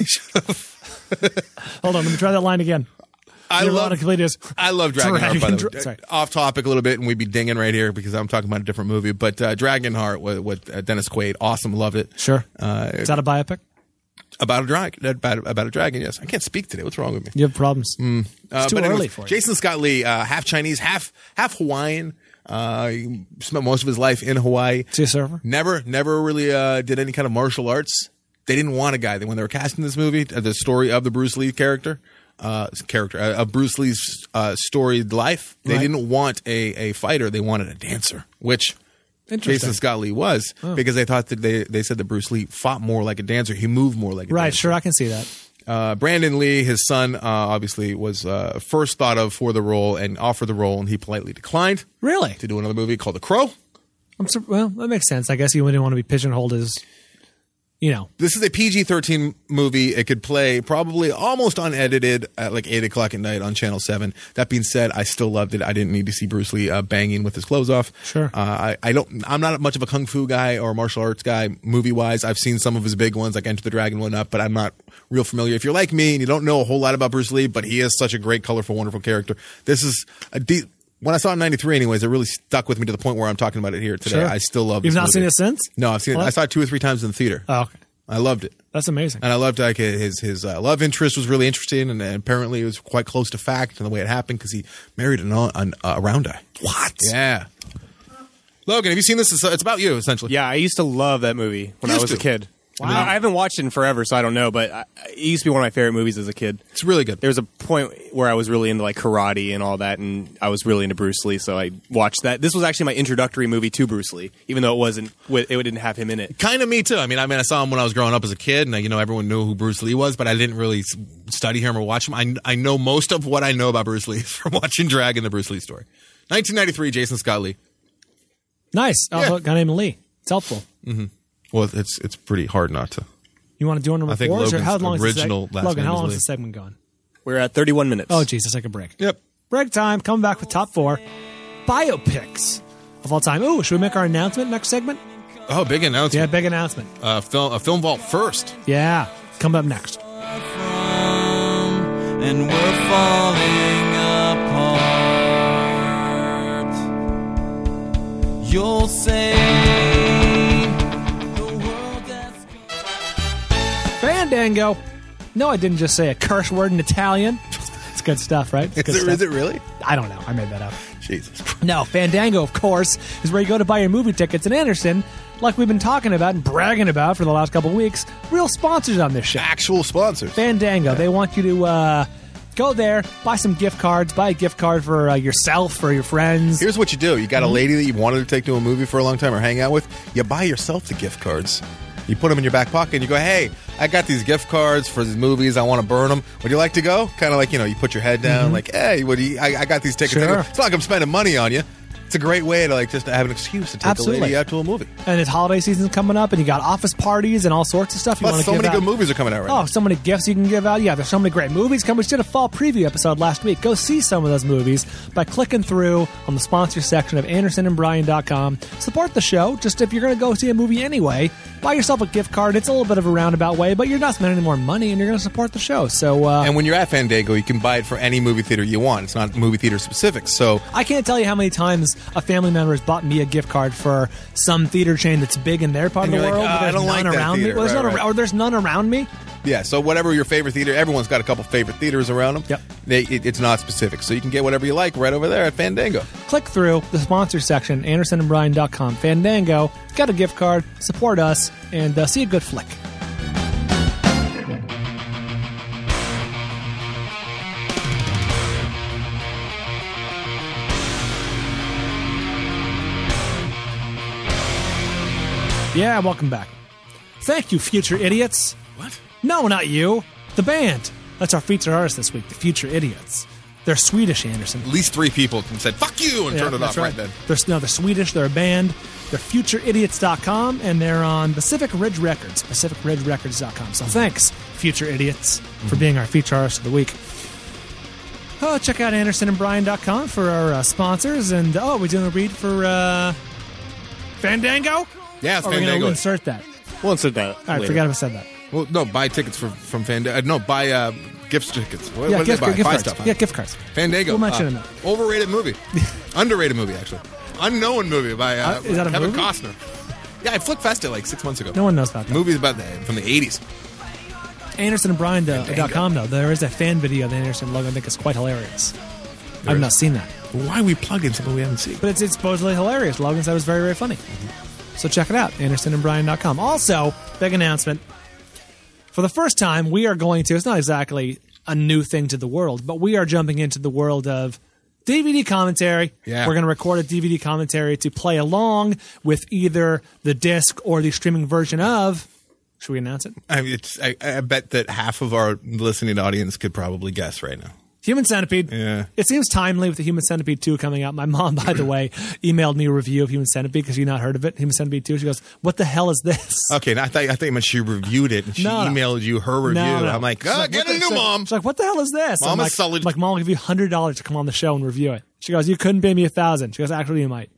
Hold on, let me try that line again. I love Dragonheart, by the way. Sorry. Off topic a little bit, and we'd be dinging right here because I'm talking about a different movie. But Dragonheart with Dennis Quaid, awesome, loved it. Sure. Is that a biopic? About a dragon, yes. I can't speak today. What's wrong with me? You have problems. It's too early for you. Jason Scott Lee, half Chinese, half Hawaiian. He spent most of his life in Hawaii. Is he a surfer? Never really did any kind of martial arts. They didn't want a guy. When they were casting this movie, the story of the Bruce Lee character of Bruce Lee's storied life, they didn't want a fighter. They wanted a dancer, which Jason Scott Lee was, because they thought that they said that Bruce Lee fought more like a dancer. He moved more like a dancer. Right, sure, I can see that. Brandon Lee, his son, obviously was first thought of for the role and offered the role, and he politely declined. Really? To do another movie called The Crow. Well, that makes sense. I guess he didn't want to be pigeonholed as, This is a PG-13 movie. It could play probably almost unedited at like 8 o'clock at night on Channel 7. That being said, I still loved it. I didn't need to see Bruce Lee banging with his clothes off. Sure. I'm not much of a kung fu guy or martial arts guy movie-wise. I've seen some of his big ones like Enter the Dragon one up, but I'm not real familiar. If you're like me and you don't know a whole lot about Bruce Lee, but he is such a great, colorful, wonderful character, this is when I saw it in 93 anyways, it really stuck with me to the point where I'm talking about it here today. Sure. I still love it. You've not seen it since? No, I've seen it. I saw it 2 or 3 times in the theater. Oh, okay. I loved it. That's amazing. And I loved like his love interest was really interesting, and apparently it was quite close to fact in the way it happened because he married a round eye. What? Yeah. Logan, have you seen this? It's about you, essentially. Yeah, I used to love that movie when I was a kid. Wow. I haven't watched it in forever, so I don't know, but it used to be one of my favorite movies as a kid. It's really good. There was a point where I was really into like karate and all that, and I was really into Bruce Lee, so I watched that. This was actually my introductory movie to Bruce Lee, even though it didn't have him in it. Kind of me too. I mean, I saw him when I was growing up as a kid, and everyone knew who Bruce Lee was, but I didn't really study him or watch him. I know most of what I know about Bruce Lee from watching Dragon: The Bruce Lee Story. 1993, Jason Scott Lee. Nice. Also, a guy named Lee. It's helpful. Mm-hmm. Well, it's pretty hard not to. You want to do number 4? Logan's how long original is last Logan, name how is long Lee. is the segment going? We're at 31 minutes. Oh, geez, let's take a break. Yep. Break time. Coming back with top 4 biopics of all time. Ooh, should we make our announcement next segment? Oh, big announcement. Yeah, big announcement. A film vault first. Yeah, coming up next. And we're falling apart. You'll say Fandango. No, I didn't just say a curse word in Italian. It's good stuff, right? Is it really? I don't know. I made that up. Jesus Christ. No, Fandango, of course, is where you go to buy your movie tickets in Anderson, like we've been talking about and bragging about for the last couple of weeks. Real sponsors on this show. Actual sponsors. Fandango. They want you to go there, buy some gift cards, buy a gift card for yourself or your friends. Here's what you do. You got a lady that you wanted to take to a movie for a long time or hang out with. You buy yourself the gift cards. You put them in your back pocket and you go, hey, I got these gift cards for these movies. I want to burn them. Would you like to go? Kind of like, you put your head down like, hey, I got these tickets. Sure. It's not like I'm spending money on you. It's a great way to just have an excuse to take a lady out to a movie. And it's holiday season coming up, and you got office parties and all sorts of stuff. Plus, so many good movies are coming out right now. Oh, so many gifts you can give out. Yeah, there's so many great movies coming. We did a fall preview episode last week. Go see some of those movies by clicking through on the sponsor section of AndersonandBryan.com. Support the show. Just if you're going to go see a movie anyway, buy yourself a gift card. It's a little bit of a roundabout way, but you're not spending any more money, and you're going to support the show. So, and when you're at Fandango, you can buy it for any movie theater you want. It's not movie theater specific. So I can't tell you how many times a family member has bought me a gift card for some theater chain that's big in their part of the world. But I there's don't like none that around theater. me. Well, or there's none around me. Yeah, so whatever your favorite theater, everyone's got a couple favorite theaters around them. Yep. It's not specific, so you can get whatever you like right over there at Fandango. Click through the sponsor section, AndersonandBryan.com. Fandango, got a gift card, support us, and see a good flick. Yeah, welcome back. Thank you, future idiots. What? No, not you. The band. That's our featured artist this week, the Future Idiots. They're Swedish, Anderson. At least 3 people said, fuck you, and turned it off right then. They're Swedish. They're a band. They're futureidiots.com, and they're on Pacific Ridge Records, pacificridgerecords.com. So thanks, Future Idiots, for being our feature artist of the week. Oh, check out AndersonandBryan.com for our sponsors. And, are we doing a read for Fandango? Yeah, it's Or are we Fandango. going to insert that? We'll insert that. All right, later. forgot if I said that. Well, no, buy tickets from Fandango. No, buy gift tickets. What do they gift buy? Buy cards. stuff. Yeah, gift cards. Fandango. We'll mention it. Overrated movie. Underrated movie, actually. Unknown movie by is that a Kevin movie? Costner. Yeah, I flickfest it like 6 months ago. No one knows about that. Movies about that from the 80s. AndersonandBryan.com, though. There is a fan video of the Anderson logo I think is quite hilarious. I've not seen that. Why are we plugging something we haven't seen? But it's supposedly hilarious. Logan said it was very, very funny. So check it out, AndersonandBryan.com. Also, big announcement. For the first time, we are going to, it's not exactly a new thing to the world, but we are jumping into the world of DVD commentary. Yeah. We're going to record a DVD commentary to play along with either the disc or the streaming version of Should we announce it? I bet that half of our listening audience could probably guess right now. Human Centipede. Yeah. It seems timely with the Human Centipede 2 coming out. My mom, by the way, emailed me a review of Human Centipede because she'd not heard of it. Human Centipede 2. She goes, "What the hell is this?" Okay, I thought you meant she reviewed it and she emailed you her review. No. I'm like, get a new mom. She's like, "What the hell is this?" Mom I'm is solid. like, "Mom, I'll give you $100 to come on the show and review it." She goes, "You couldn't pay me $1,000." She goes, "Actually, you might."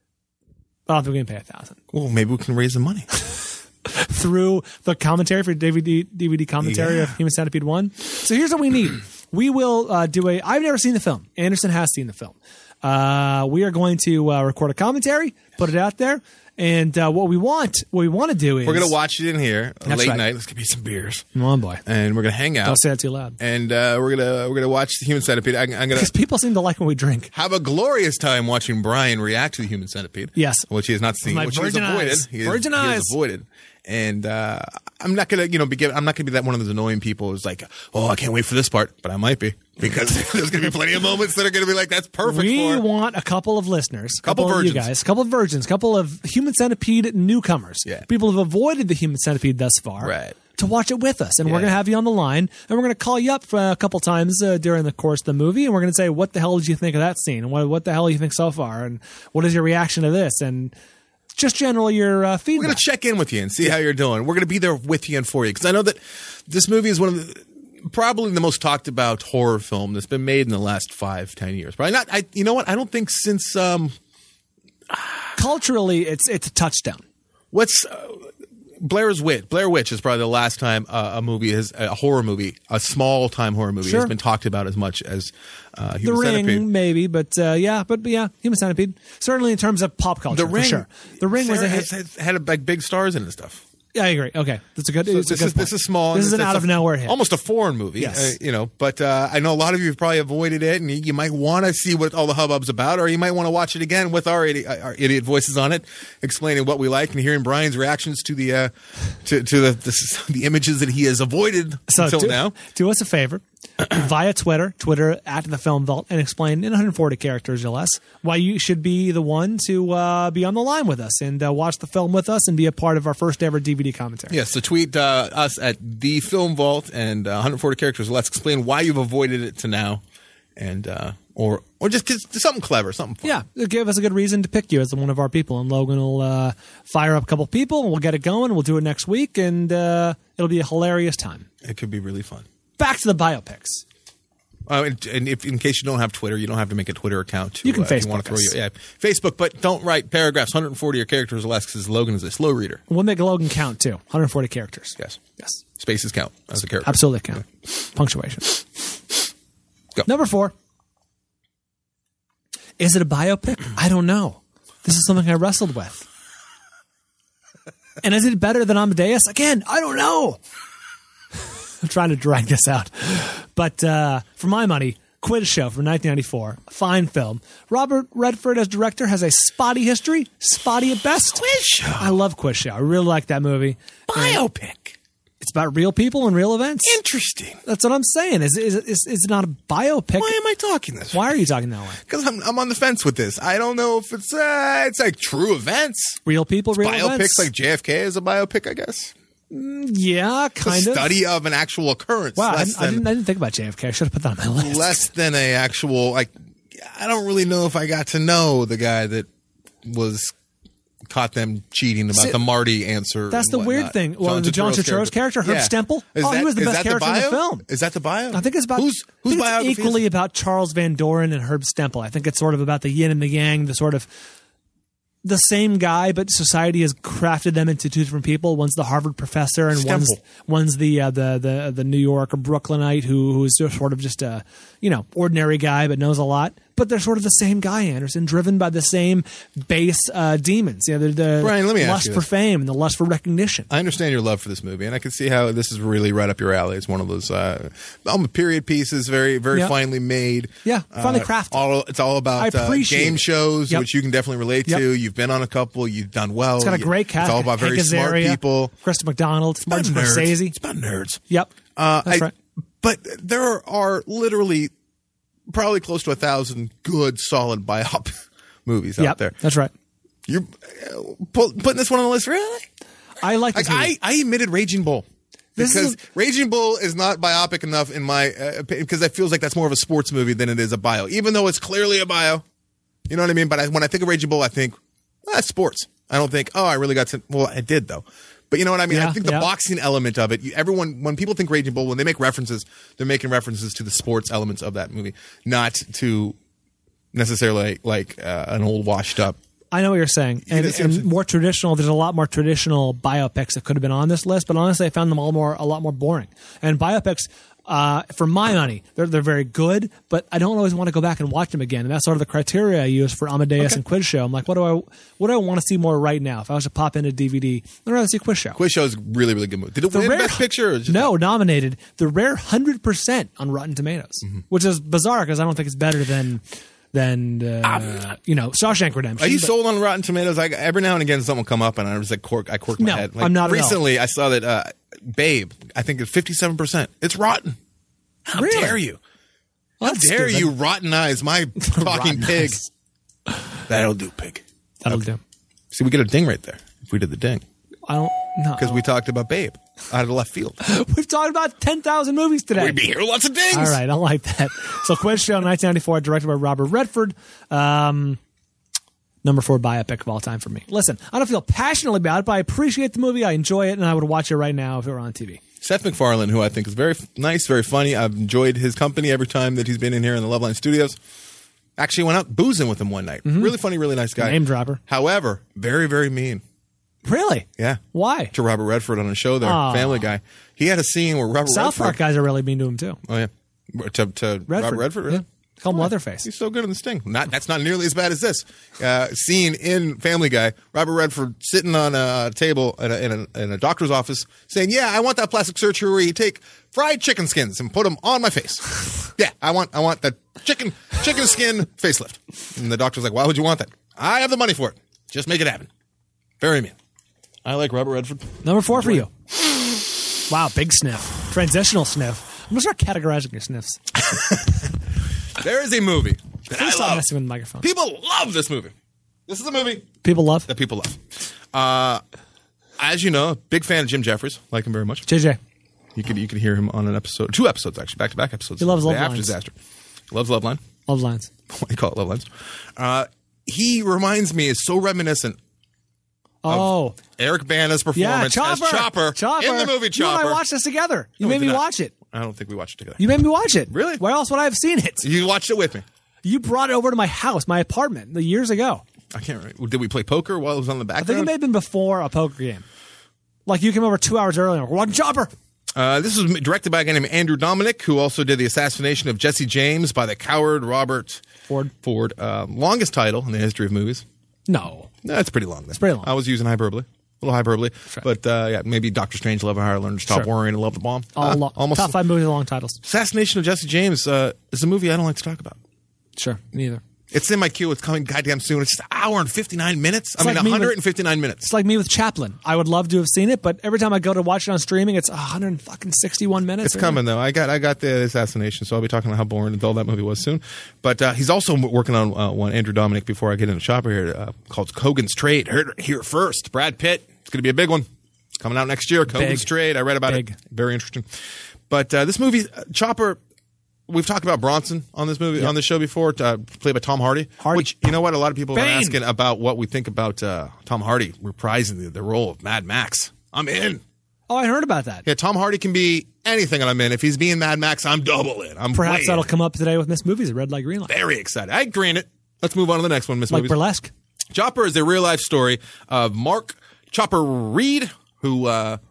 I don't think we can pay $1,000 Well, maybe we can raise the money. through the commentary for DVD commentary of Human Centipede 1. So here's what we need. We will do I've never seen the film. Anderson has seen the film. We are going to record a commentary, put it out there, and what we want to do is We're going to watch it in here late right. night. Let's give me some beers. Come on, boy. And we're going to hang out. Don't say that too loud. And we're gonna watch the Human Centipede. I'm gonna Because people seem to like when we drink. have a glorious time watching Brian react to the Human Centipede. Yes. which he has not seen, My which he has virgin avoided. eyes. He has Virgin eyes. avoided. And I'm not gonna, I'm not gonna be that one of those annoying people who's like, "Oh, I can't wait for this part," but I might be because there's gonna be plenty of moments that are gonna be like, "That's perfect." We for want a couple of listeners, Couple of you virgins. guys, couple of virgins, couple of Human Centipede newcomers. Yeah. People who have avoided the Human Centipede thus far. Right. To watch it with us. And we're Yeah. going to have you on the line, and we're going to call you up a couple times during the course of the movie, and we're going to say, what the hell did you think of that scene? And what the hell do you think so far? And what is your reaction to this? And just general your feedback. We're going to check in with you and see how you're doing. We're going to be there with you and for you because I know that this movie is one of the probably the most talked about horror film that's been made in the last 5-10 years. Probably not. You know what? I don't think since Culturally, it's a touchdown. what's Blair Witch is probably the last time a horror movie, a small time horror movie, Sure. has been talked about as much as Human The Ring, Centipede. maybe, but Human Centipede. Certainly in terms of pop culture, The Ring, for sure. The Ring was a hit. has had like big stars in it and stuff. Yeah, I agree. Okay, that's a good. So it's a good point. this is small. This is an it's out of nowhere hit. almost a foreign movie. Yes. But I know a lot of you have probably avoided it, and you might want to see what all the hubbub's about, or you might want to watch it again with our idiot voices on it, explaining what we like and hearing Brian's reactions to the the images that he has avoided until now. Do us a favor via Twitter at the Film Vault, and explain in 140 characters or less why you should be the one to be on the line with us and watch the film with us and be a part of our first ever DVD commentary. Yes, so tweet us at the Film Vault and 140 characters. Let's explain why you've avoided it to now, and or just something clever, something fun. Yeah, give us a good reason to pick you as one of our people, and Logan will fire up a couple people, and we'll get it going. We'll do it next week, and it'll be a hilarious time. It could be really fun. Back to the biopics. And if in case you don't have Twitter, you don't have to make a Twitter account. You can if you Facebook want to throw us. Facebook, but don't write paragraphs 140 or characters or less because Logan is a slow reader. We'll make Logan count too. 140 characters. Yes, Yes. spaces count as a character. Absolutely count. Punctuation. Go. Number 4. Is it a biopic? I don't know. This is something I wrestled with. And is it better than Amadeus? Again, I don't know. I'm trying to drag this out. But for my money, Quiz Show from 1994. Fine film. Robert Redford as director has a spotty history. Spotty at best. Quiz Show. I love Quiz Show. I really like that movie. Biopic. It's about real people and real events. Interesting. That's what I'm saying. Is it not a biopic? Why am I talking this? Why are you talking that way? Because I'm on the fence with this. I don't know if it's like true events. Real people, real Biopics events. like JFK is a biopic, I guess. Yeah, kind The of. study of an actual occurrence. Wow, I less didn't think about JFK. I should have put that on my list. less than a actual like. I don't really know if I got to know the guy that was caught them cheating about See, the Marty answer. That's and the whatnot. weird thing. Well, the John Turturro's character, Herb Stempel. Is He was the is best that character in the bio? film. Is that the bio? I think it's about who's I think biography it's equally about Charles Van Doren and Herb Stempel. I think it's sort of about the yin and the yang, the sort of the same guy, but society has crafted them into two different people. One's the Harvard professor, and one's the New York or Brooklynite who's sort of just a ordinary guy but knows a lot. But they're sort of the same guy, Anderson, driven by the same base demons. The Brian, let me ask lust you for this. fame and the lust for recognition. I understand your love for this movie, and I can see how this is really right up your alley. It's one of those period pieces, very, very Yeah. finely made. Yeah, finely crafted. It's all about I appreciate game it. shows, Yep. which you can definitely relate Yep. to. You've been on a couple. You've done well. It's got a great cast. It's all about very Hank smart Azaria, people. Kristen McDonald, Martin About nerds. Scorsese. It's about nerds. Yep, that's right. But there are literally probably close to 1,000 good, solid biop movies out Yep, there. that's right. You're putting this one on the list, really? I like this movie. I admitted Raging Bull. This Because is Raging Bull is not biopic enough in my opinion, because it feels like that's more of a sports movie than it is a bio, even though it's clearly a bio. You know what I mean? But when I think of Raging Bull, I think, sports. I don't think, I really got to, well, I did though. But you know what I mean? Yeah, I think the boxing element of it, everyone, when people think Raging Bull, when they make references, they're making references to the sports elements of that movie, not to necessarily like an old washed up. I know what you're saying. And more traditional, there's a lot more traditional biopics that could have been on this list, but honestly, I found them a lot more boring. And biopics, for my money, they're very good, but I don't always want to go back and watch them again. And that's sort of the criteria I use for Amadeus and Quiz Show. I'm like, what do I want to see more right now? If I was to pop into DVD, I'd rather see Quiz Show. Quiz Show is really, really good movie. Did it win Best Picture? Or just nominated. The rare 100% on Rotten Tomatoes, which is bizarre because I don't think it's better than Shawshank Redemption. Are you sold on Rotten Tomatoes? Every now and again, something will come up, and I was like, I cork my head. Like, I'm not. Recently, I saw that Babe. I think it's 57%. It's rotten. How dare you? Well, How dare you rottenize my talking pig? That'll do, pig. That'll do. See, we get a ding right there if we did the ding. I don't know. Because we talked about Babe out of the left field. We've talked about 10,000 movies today. We'd be here lots of dings. All right, I like that. So Quiz Show, 1994, directed by Robert Redford. Number 4 biopic of all time for me. Listen, I don't feel passionately about it, but I appreciate the movie. I enjoy it, and I would watch it right now if it were on TV. Seth MacFarlane, who I think is very nice, very funny. I've enjoyed his company every time that he's been in here in the Loveline Studios. Actually went out boozing with him one night. Really funny, really nice guy. Name dropper. However, very, very mean. Really? Yeah. Why? To Robert Redford on a show there, Family Guy. He had a scene where Robert South Redford... Park guys are really mean to him, too. Oh, yeah. To Robert Redford, really? Yeah. Call him Leatherface. He's so good in The Sting. That's not nearly as bad as this. Scene in Family Guy, Robert Redford sitting on a table in a doctor's office saying, yeah, I want that plastic surgery where you take fried chicken skins and put them on my face. Yeah, I want that chicken skin facelift. And the doctor's like, why would you want that? I have the money for it. Just make it happen. Very mean. I like Robert Redford. Number 4 for you. Wow, big sniff. Transitional sniff. I'm going to start categorizing your sniffs. There is a movie that Please I stop love. messing with the microphone. People love this movie. This is a movie People love? that people love. As you know, big fan of Jim Jeffries. Like him very much. JJ. You could hear him on an episode, 2 episodes actually, back-to-back episodes. He loves Love After Lines. Disaster. Loves Loveline. Love lines. What do you call it? Love Lines. He reminds me, is so reminiscent Oh. Eric Bana's Yeah, performance as Chopper in the movie You and Chopper. I watched this together. You No, we made me did not. watch it. I don't think we watched it together. You made me watch it. Really? Where else would I have seen it? You watched it with me. You brought it over to my house, my apartment, years ago. I can't remember. Did we play poker while it was on the I think it background? may have been before a poker game. Like you came over 2 hours earlier. We're watching Chopper. This was directed by a guy named Andrew Dominic, who also did the assassination of Jesse James by the coward Robert Ford. Longest title in the history of movies. No. No, it's pretty long. It's pretty long. I was using hyperbole. A little hyperbole. Sure. But yeah, maybe Doctor Strange, Love and How to Learn to Stop Sure. Worrying and Love the Bomb. Almost top 5 movies with long titles. Assassination of Jesse James is a movie I don't like to talk about. Sure. Neither. It's in my queue. It's coming goddamn soon. It's just an hour and 59 minutes. It's like me with- 159 minutes. It's like me with Chaplin. I would love to have seen it, but every time I go to watch it on streaming, it's 161 minutes. It's coming though. I got the assassination, so I'll be talking about how boring and dull that movie was soon. But he's also working on one, Andrew Dominic, before I get into Chopper here, called Kogan's Trade. Heard it here first. Brad Pitt. It's going to be a big one. Coming out next year. Kogan's Trade. I read about it. Very interesting. But this movie, Chopper. We've talked about Bronson on this movie on the show before, played by Tom Hardy. Which, you know what? A lot of people have been asking about what we think about Tom Hardy reprising the role of Mad Max. I'm in. Oh, I heard about that. Yeah, Tom Hardy can be anything, and I'm in. If he's being Mad Max, I'm double in. Perhaps way that'll in. come up today with Miss Movies, Red Light, Green Light. Very excited. I green it. Let's move on to the next one, Miss Like Movies. Burlesque. Chopper is a real life story of Mark Chopper Reed, who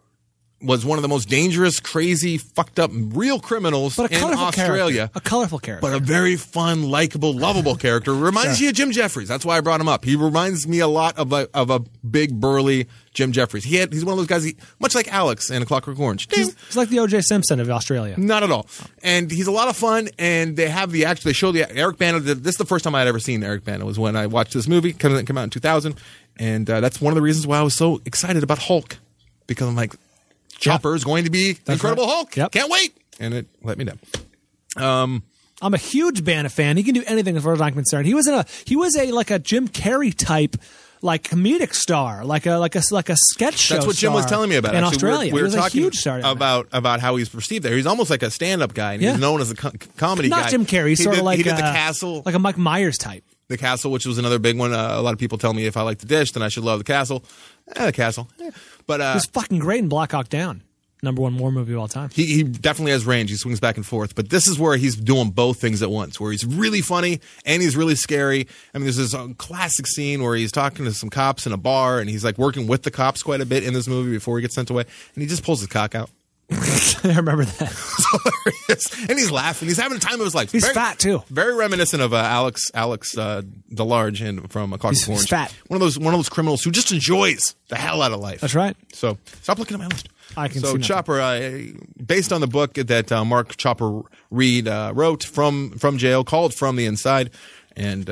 was one of the most dangerous, crazy, fucked up, real criminals But a in colorful Australia. character. A colorful character. But a very fun, likable, lovable character. Reminds you of Jim Jeffries. That's why I brought him up. He reminds me a lot of a big, burly Jim Jeffries. He's one of those guys, much like Alex in A Clockwork Orange. He's like the O.J. Simpson of Australia. Not at all. And he's a lot of fun, and they show the Eric Bana. This is the first time I'd ever seen Eric Bana, was when I watched this movie. Came out in 2000. And that's one of the reasons why I was so excited about Hulk. Because I'm like, Chopper is going to be the Incredible Hulk. Yep. Can't wait. And it let me down. I'm a huge Bana fan. He can do anything as far as I'm concerned. He was like a Jim Carrey type, like comedic star, like a sketch show. That's what Jim was star telling me about. in Actually. Australia. We He were was a talking huge star down there. about how he's perceived there. He's almost like a stand-up guy, and Yeah. he's known as a comedy guy. Not Jim Carrey. He's He sort did- of like he did The Castle. like a Mike Myers type. The Castle, which was another big one. A lot of people tell me if I like the dish, then I should love The Castle. The Castle. But He was fucking great in Black Hawk Down, #1 war movie of all time. he definitely has range. He swings back and forth. But this is where he's doing both things at once, where he's really funny and he's really scary. I mean, there's this classic scene where he's talking to some cops in a bar, and he's like working with the cops quite a bit in this movie before he gets sent away, and he just pulls his cock out. I remember that. It's hilarious. And he's laughing. He's having the time of his life. He's fat, too. Very reminiscent of Alex DeLarge from A Clockwork He's Orange. fat. One of those criminals who just enjoys the hell out of life. That's right. So stop looking at my list. I can see So nothing. Chopper, based on the book that Mark Chopper Reed wrote from jail, called From the Inside, and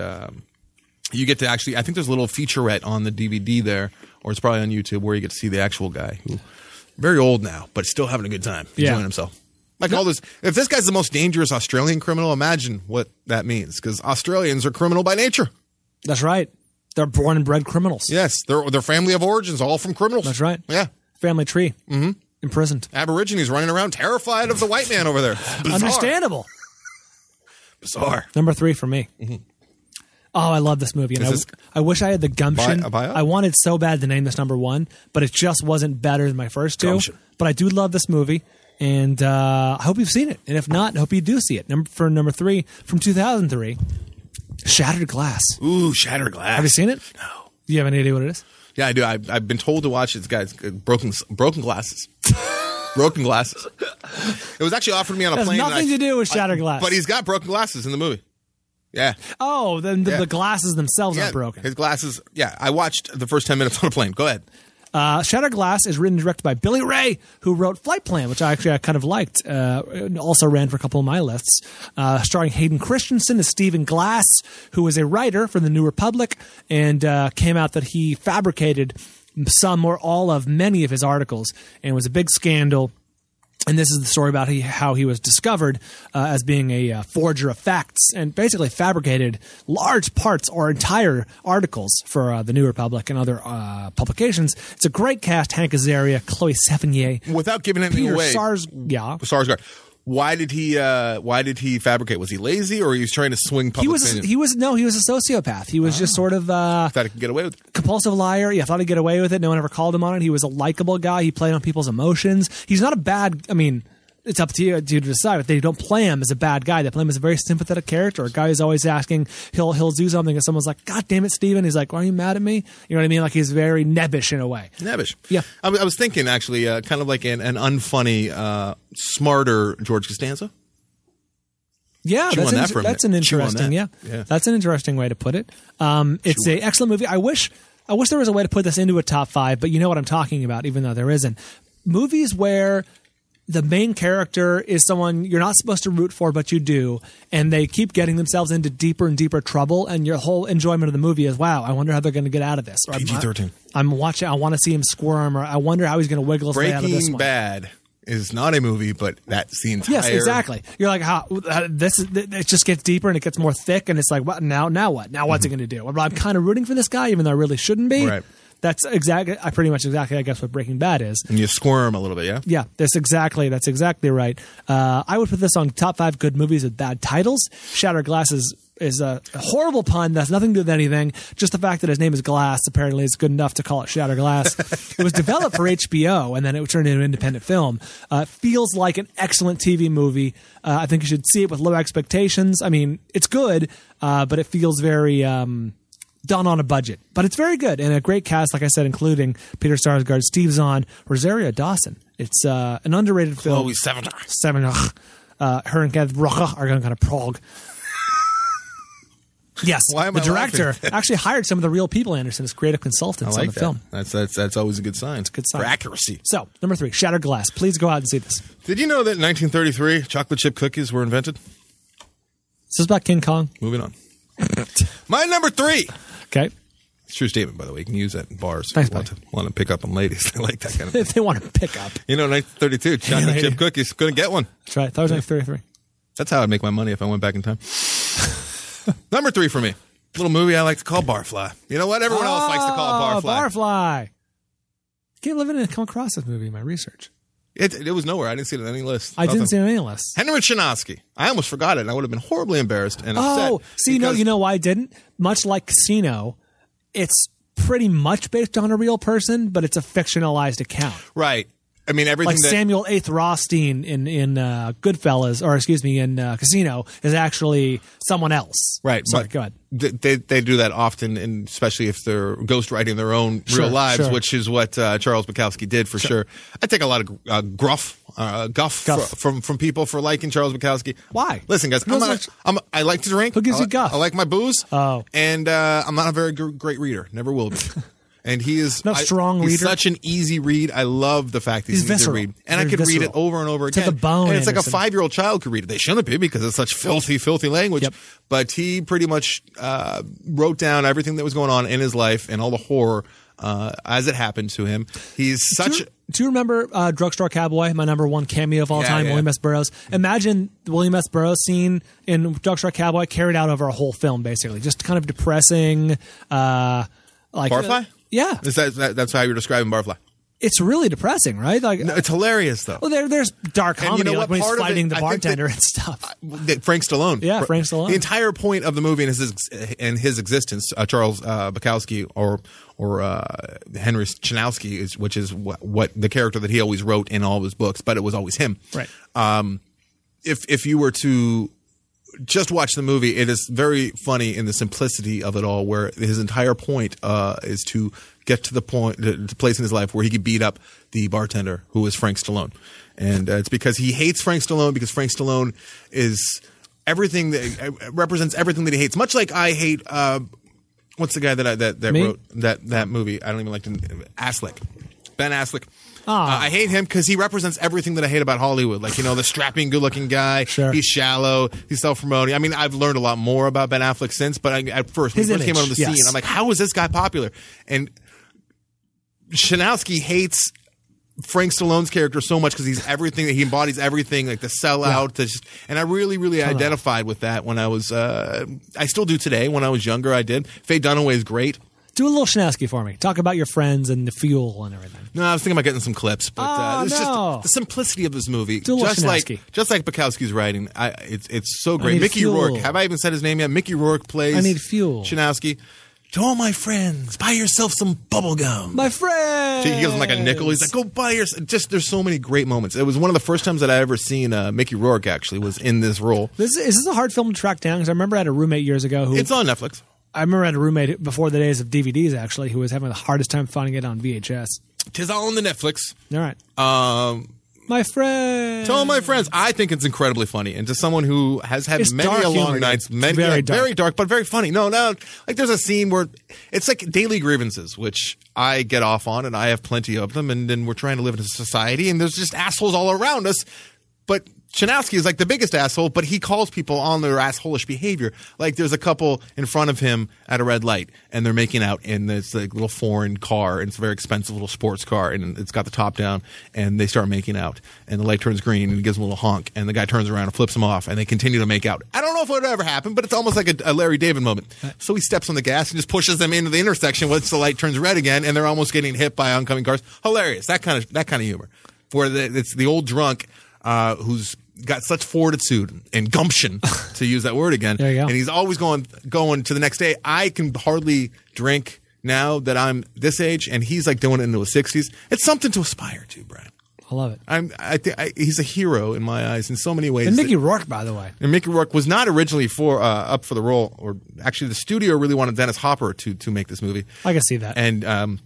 you get to actually, I think there's a little featurette on the DVD there, or it's probably on YouTube, where you get to see the actual guy who very old now, but still having a good time, Yeah. enjoying himself. Like all this, if this guy's the most dangerous Australian criminal, imagine what that means, because Australians are criminal by nature. That's right. They're born and bred criminals. Yes, their family of origins all from criminals. That's right. Yeah. Family tree. Mm-hmm. Imprisoned. Aborigines running around terrified of the white man over there. Bizarre. Understandable. Bizarre. #3 for me. Mm-hmm. Oh, I love this movie. And Is this I wish I had the gumption. a bio? I wanted so bad to name this #1, but it just wasn't better than my first two. Gumption. But I do love this movie, and I hope you've seen it. And if not, I hope you do see it. For #3 from 2003, Shattered Glass. Ooh, Shattered Glass. Have you seen it? No. Do you have any idea what it is? Yeah, I do. I've been told to watch it. Guys, broken glasses. Broken glasses. It was actually offered me on a It has plane. nothing to do with Shattered Glass. But he's got broken glasses in the movie. Yeah. Oh, then the glasses themselves Yeah, aren't broken. His glasses. Yeah, I watched the first 10 minutes on a plane. Go ahead. Shattered Glass is written and directed by Billy Ray, who wrote Flight Plan, which I kind of liked. Also ran for a couple of my lists. Starring Hayden Christensen as Stephen Glass, who was a writer for the New Republic, and came out that he fabricated some or all of many of his articles, and it was a big scandal. And this is the story about how he was discovered as being a forger of facts and basically fabricated large parts or entire articles for the New Republic and other publications. It's a great cast: Hank Azaria, Chloe Sevigny, Without giving anything Peter away. Sarsgaard. Why did he fabricate? Was he lazy, or he was trying to swing public opinion? He was a sociopath. He was just sort of Thought he could get away with it. compulsive liar. Yeah, thought he'd get away with it. No one ever called him on it. He was a likable guy. He played on people's emotions. He's not a bad. I mean, it's up to you to decide. But they don't play him as a bad guy. They play him as a very sympathetic character. A guy who's always asking. He'll do something, and someone's like, "God damn it, Steven." He's like, "Why are you mad at me?" You know what I mean? Like he's very nebbish in a way. Nebbish. Yeah. I was thinking actually, kind of like an unfunny, smarter George Costanza. Yeah, Chew on that for a that's an minute. Chew on interesting. that. Yeah, Yeah. that's an interesting way to put it. It's an excellent movie. I wish there was a way to put this into a top 5, but you know what I'm talking about, even though there isn't. Movies where the main character is someone you're not supposed to root for, but you do, and they keep getting themselves into deeper and deeper trouble, and your whole enjoyment of the movie is, wow, I wonder how they're going to get out of this. Or PG-13. I'm watching. I want to see him squirm, or I wonder how he's going to wiggle his way out of this Breaking one. Bad is not a movie, but that's the entire. Yes, exactly. You're like, how it just gets deeper and it gets more thick, and it's like, what now? Now what? Now what's it going to do? I'm kind of rooting for this guy, even though I really shouldn't be. Right. That's exactly. I guess what Breaking Bad is. And you squirm a little bit, yeah? Yeah, that's exactly right. I would put this on top 5 good movies with bad titles. Shattered Glass is a horrible pun. That's nothing to do with anything. Just the fact that his name is Glass apparently is good enough to call it Shattered Glass. It was developed for HBO, and then it turned into an independent film. Feels like an excellent TV movie. I think you should see it with low expectations. I mean, it's good, but it feels very done on a budget. But it's very good, and a great cast, like I said, including Peter Sarsgaard, Steve Zahn, Rosario Dawson. It's an underrated film. Chloe Sevigny. Sevigny. Her and Kenneth Branagh are going to kind of prog. Yes, Why am the I director laughing? actually hired some of the real people, Anderson, as creative consultants I on like the that. film. That's always a good sign. Good sign. For accuracy. So, #3, Shattered Glass. Please go out and see this. Did you know that in 1933, chocolate chip cookies were invented? Is this about King Kong? Moving on. My #3. Okay. It's a true statement, by the way. You can use that in bars. Thanks, if you want to pick up on ladies. They like that kind of thing. If they want to pick up. You know, 1932, chocolate chip cookies. Couldn't get one. That's right. That was 33. That's how I'd make my money if I went back in time. #3 for me. little movie I like to call Barfly. You know what? Everyone else likes to call it Barfly. Barfly. Can't live in and come across this movie in my research. It was nowhere. I didn't see it on any list. I didn't see it on any list. Henry Chinaski. I almost forgot it, and I would have been horribly embarrassed and upset. Oh, see, you know why I didn't? Much like Casino, it's pretty much based on a real person, but it's a fictionalized account. Right. I mean, everything Like Samuel Eighth Rothstein in Goodfellas, or excuse me, in Casino, is actually someone else. Right. Sorry, but go ahead. They do that often, and especially if they're ghostwriting their own Sure, real lives, sure. which is what Charles Bukowski did for sure. I take a lot of guff from people for liking Charles Bukowski. Why? Listen, guys, I like to drink. Who gives you guff? I like my booze. Oh. And I'm not a very great reader. Never will be. And he is Not a strong he's reader. such an easy read. I love the fact that he's an easy visceral. read. And I Very could read it visceral. over and over To again. the bone, And it's like a Anderson. 5-year-old child could read it. They shouldn't be because it's such filthy language. Yep. But he pretty much wrote down everything that was going on in his life and all the horror as it happened to him. He's such... Do you remember Drugstore Cowboy, my number one cameo of all time, yeah. William S. Burroughs? Imagine the William S. Burroughs scene in Drugstore Cowboy carried out over a whole film, basically. Just kind of depressing. Barfly? Yeah. That's how you're describing Barfly. It's really depressing, right? Like, No, it's hilarious, though. well, there's dark And you comedy, know like what? when he's Part of fighting it, the I think bartender that- and stuff. Frank Stallone. Yeah, Frank Stallone. The entire point of the movie and his existence, Charles Bukowski or Henry Chinaski, which is what the character that he always wrote in all of his books, but it was always him. Right. If you were to just watch the movie, it is very funny in the simplicity of it all, where his entire point is to get to the place in his life where he could beat up the bartender who is Frank Stallone. And it's because he hates Frank Stallone, because Frank Stallone is everything that represents everything that he hates. Much like I hate what's the guy that Me? wrote that movie? I don't even like to Affleck. Ben Affleck. Ah. I hate him because he represents everything that I hate about Hollywood. Like, the strapping, good-looking guy. Sure. He's shallow. He's self-promoting. I mean, I've learned a lot more about Ben Affleck since, but at first, when His he first came image, out on the scene, yes. I'm like, how is this guy popular? And Chinaski hates Frank Stallone's character so much because he's everything, that he embodies everything, like the sellout. And I really, really identified with that when I was, I still do today. When I was younger, I did. Faye Dunaway is great. Do a little Shinowski for me. Talk about your friends and the fuel and everything. No, I was thinking about getting some clips, but Oh, it's no. just the simplicity of this movie. Do a little Just like Shinowski. Bukowski's writing, it's so I great. need Mickey fuel. Rourke. Have I even said his name yet? Mickey Rourke plays. I need fuel. Shinowski. To all my friends, buy yourself some bubble gum. My friend. He gives him like a nickel. He's like, go buy yourself. Just there's so many great moments. It was one of the first times that I ever seen Mickey Rourke actually was in this role. Is this a hard film to track down? Because I remember I had a roommate years ago who... It's on Netflix. I remember I had a roommate before the days of DVDs, actually, who was having the hardest time finding it on VHS. Tis on the Netflix. All right. My friend. To all my friends, I think it's incredibly funny, and to someone who has had It's many dark a long humor, nights, dude. many, Very dark. very dark, but very funny. No, like there's a scene where it's like daily grievances, which I get off on, and I have plenty of them, and then we're trying to live in a society, and there's just assholes all around us. But Chinaski is like the biggest asshole, but he calls people on their assholish behavior. Like there's a couple in front of him at a red light, and they're making out in this like little foreign car, and it's a very expensive little sports car, and it's got the top down, and they start making out, and the light turns green, and he gives him a little honk, and the guy turns around and flips him off, and they continue to make out. I don't know if it would ever happen, but it's almost like a Larry David moment. So he steps on the gas and just pushes them into the intersection once the light turns red again, and they're almost getting hit by oncoming cars. Hilarious. That kind of humor, where it's the old drunk who's got such fortitude and gumption, to use that word again. There you go. And he's always going to the next day. I can hardly drink now that I'm this age, and he's like doing it into his 60s. It's something to aspire to, Brian. I love it. I think he's a hero in my eyes in so many ways. And Mickey Rourke, by the way. And Mickey Rourke was not originally up for the role, or actually the studio really wanted Dennis Hopper to make this movie. I can see that. And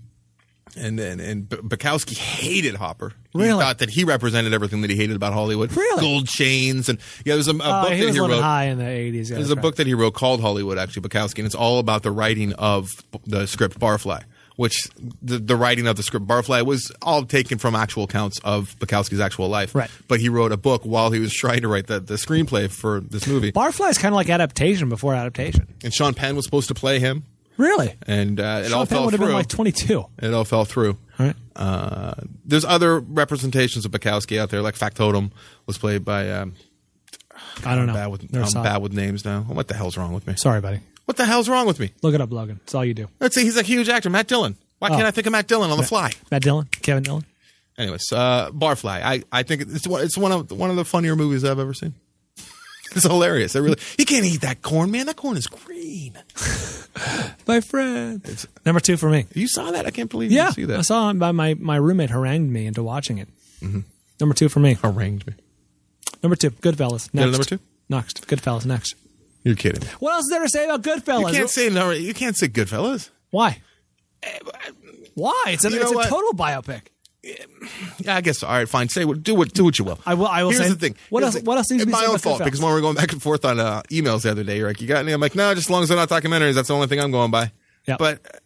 Bukowski hated Hopper. Really? He thought that he represented everything that he hated about Hollywood. Really? Gold chains and there's a book that he was he living wrote. high in the 80s. Yeah, There's a book that he wrote called Hollywood, actually, Bukowski, and it's all about the writing of the script Barfly, which the writing of the script Barfly was all taken from actual accounts of Bukowski's actual life. Right. But he wrote a book while he was trying to write the screenplay for this movie. Barfly is kind of like adaptation before adaptation. And Sean Penn was supposed to play him. Really? And it all Sean Penn fell would have through. been like 22. It all fell through. All right. There's other representations of Bukowski out there, like Factotum was played by. I don't know. I'm bad with names now. What the hell's wrong with me? Sorry, buddy. What the hell's wrong with me? Look it up, Logan. That's all you do. Let's see. He's a huge actor. Matt Dillon. Why can't I think of Matt Dillon on the fly? Matt Dillon, Kevin Dillon. Anyways, Barfly. I think it's one of the funnier movies I've ever seen. It's hilarious. He can't eat that corn, man. That corn is green. My friend. Number 2 for me. You saw that? I can't believe you Yeah, didn't see that. I saw it. My roommate harangued me into watching it. Number 2 for me. Harangued me. Number 2, Goodfellas. Got a Next. number 2? Next. Goodfellas. Next. You're kidding. What else is there to say about Goodfellas? You can't say Goodfellas. Why? Why? It's a You know what? total biopic. Yeah, I guess. All right, fine. Do what you will. I will Here's say. the thing. What Here's else? the- What else needs to It's be my said own about fault Goodfellas? because when we were going back and forth on emails the other day, you're like, "You got any?" I'm like, "No, just as long as they're not documentaries, that's the only thing I'm going by." Yep. But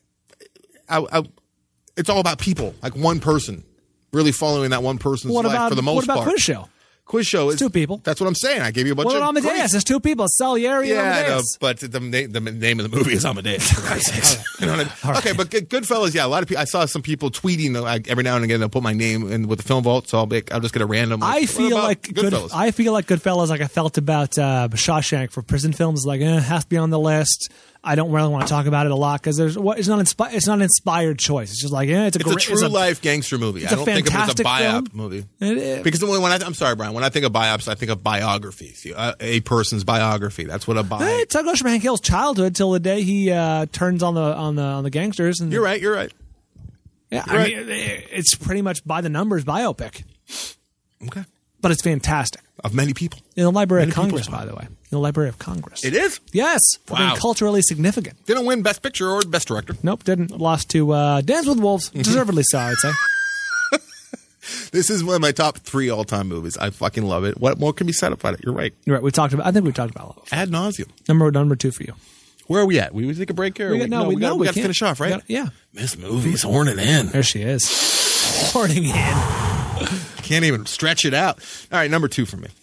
it's all about people, like one person, really following that one person's What life about for the most what about part. Quiz Show? Quiz show is 2 people. That's what I'm saying. I gave you a bunch What of about Amadeus? great- There's 2 people. It's Salieri and Yeah, I know, Amadeus. but the name of the movie is Amadeus. For Christ's sakes. You know what I mean? Okay, but Goodfellas, yeah, a lot of people. I saw some people tweeting every now and again. They'll put my name in with the film vault, so I'll just get a random. I what feel about like Goodfellas. I feel like Goodfellas, like I felt about Shawshank for prison films. Like, it has to be on the list. I don't really want to talk about it a lot because it's not an inspired choice. It's just like, it's a It's a true life gangster movie. I don't think of it as a fantastic biop film. movie. It is. Because I'm sorry, Brian. When I think of biops, I think of biographies. A person's biography. That's what a bio. Hey, it goes from Hank Hill's childhood till the day he turns on the gangsters. And You're right. You're right. Yeah, You're right. I mean, it's pretty much by the numbers biopic, Okay. but it's fantastic. Of many people. In the Library Many of Congress, people's by the way. In the Library of Congress. It is. Yes, for being Wow. culturally significant. Didn't win Best Picture or Best Director. Nope, didn't. Lost to Dance with Wolves. Deservedly so, I'd say. This is one of my top 3 all-time movies. I fucking love it. What more can be said about it? You're right. You're right. I think we talked about it. Ad nauseum. Number 2 for you. Where are we at? We take a break here? We got we got to can't. finish off, right? Yeah. This movie's horning in. There she is. Horning in. Can't even stretch it out. All right, number 2 for me.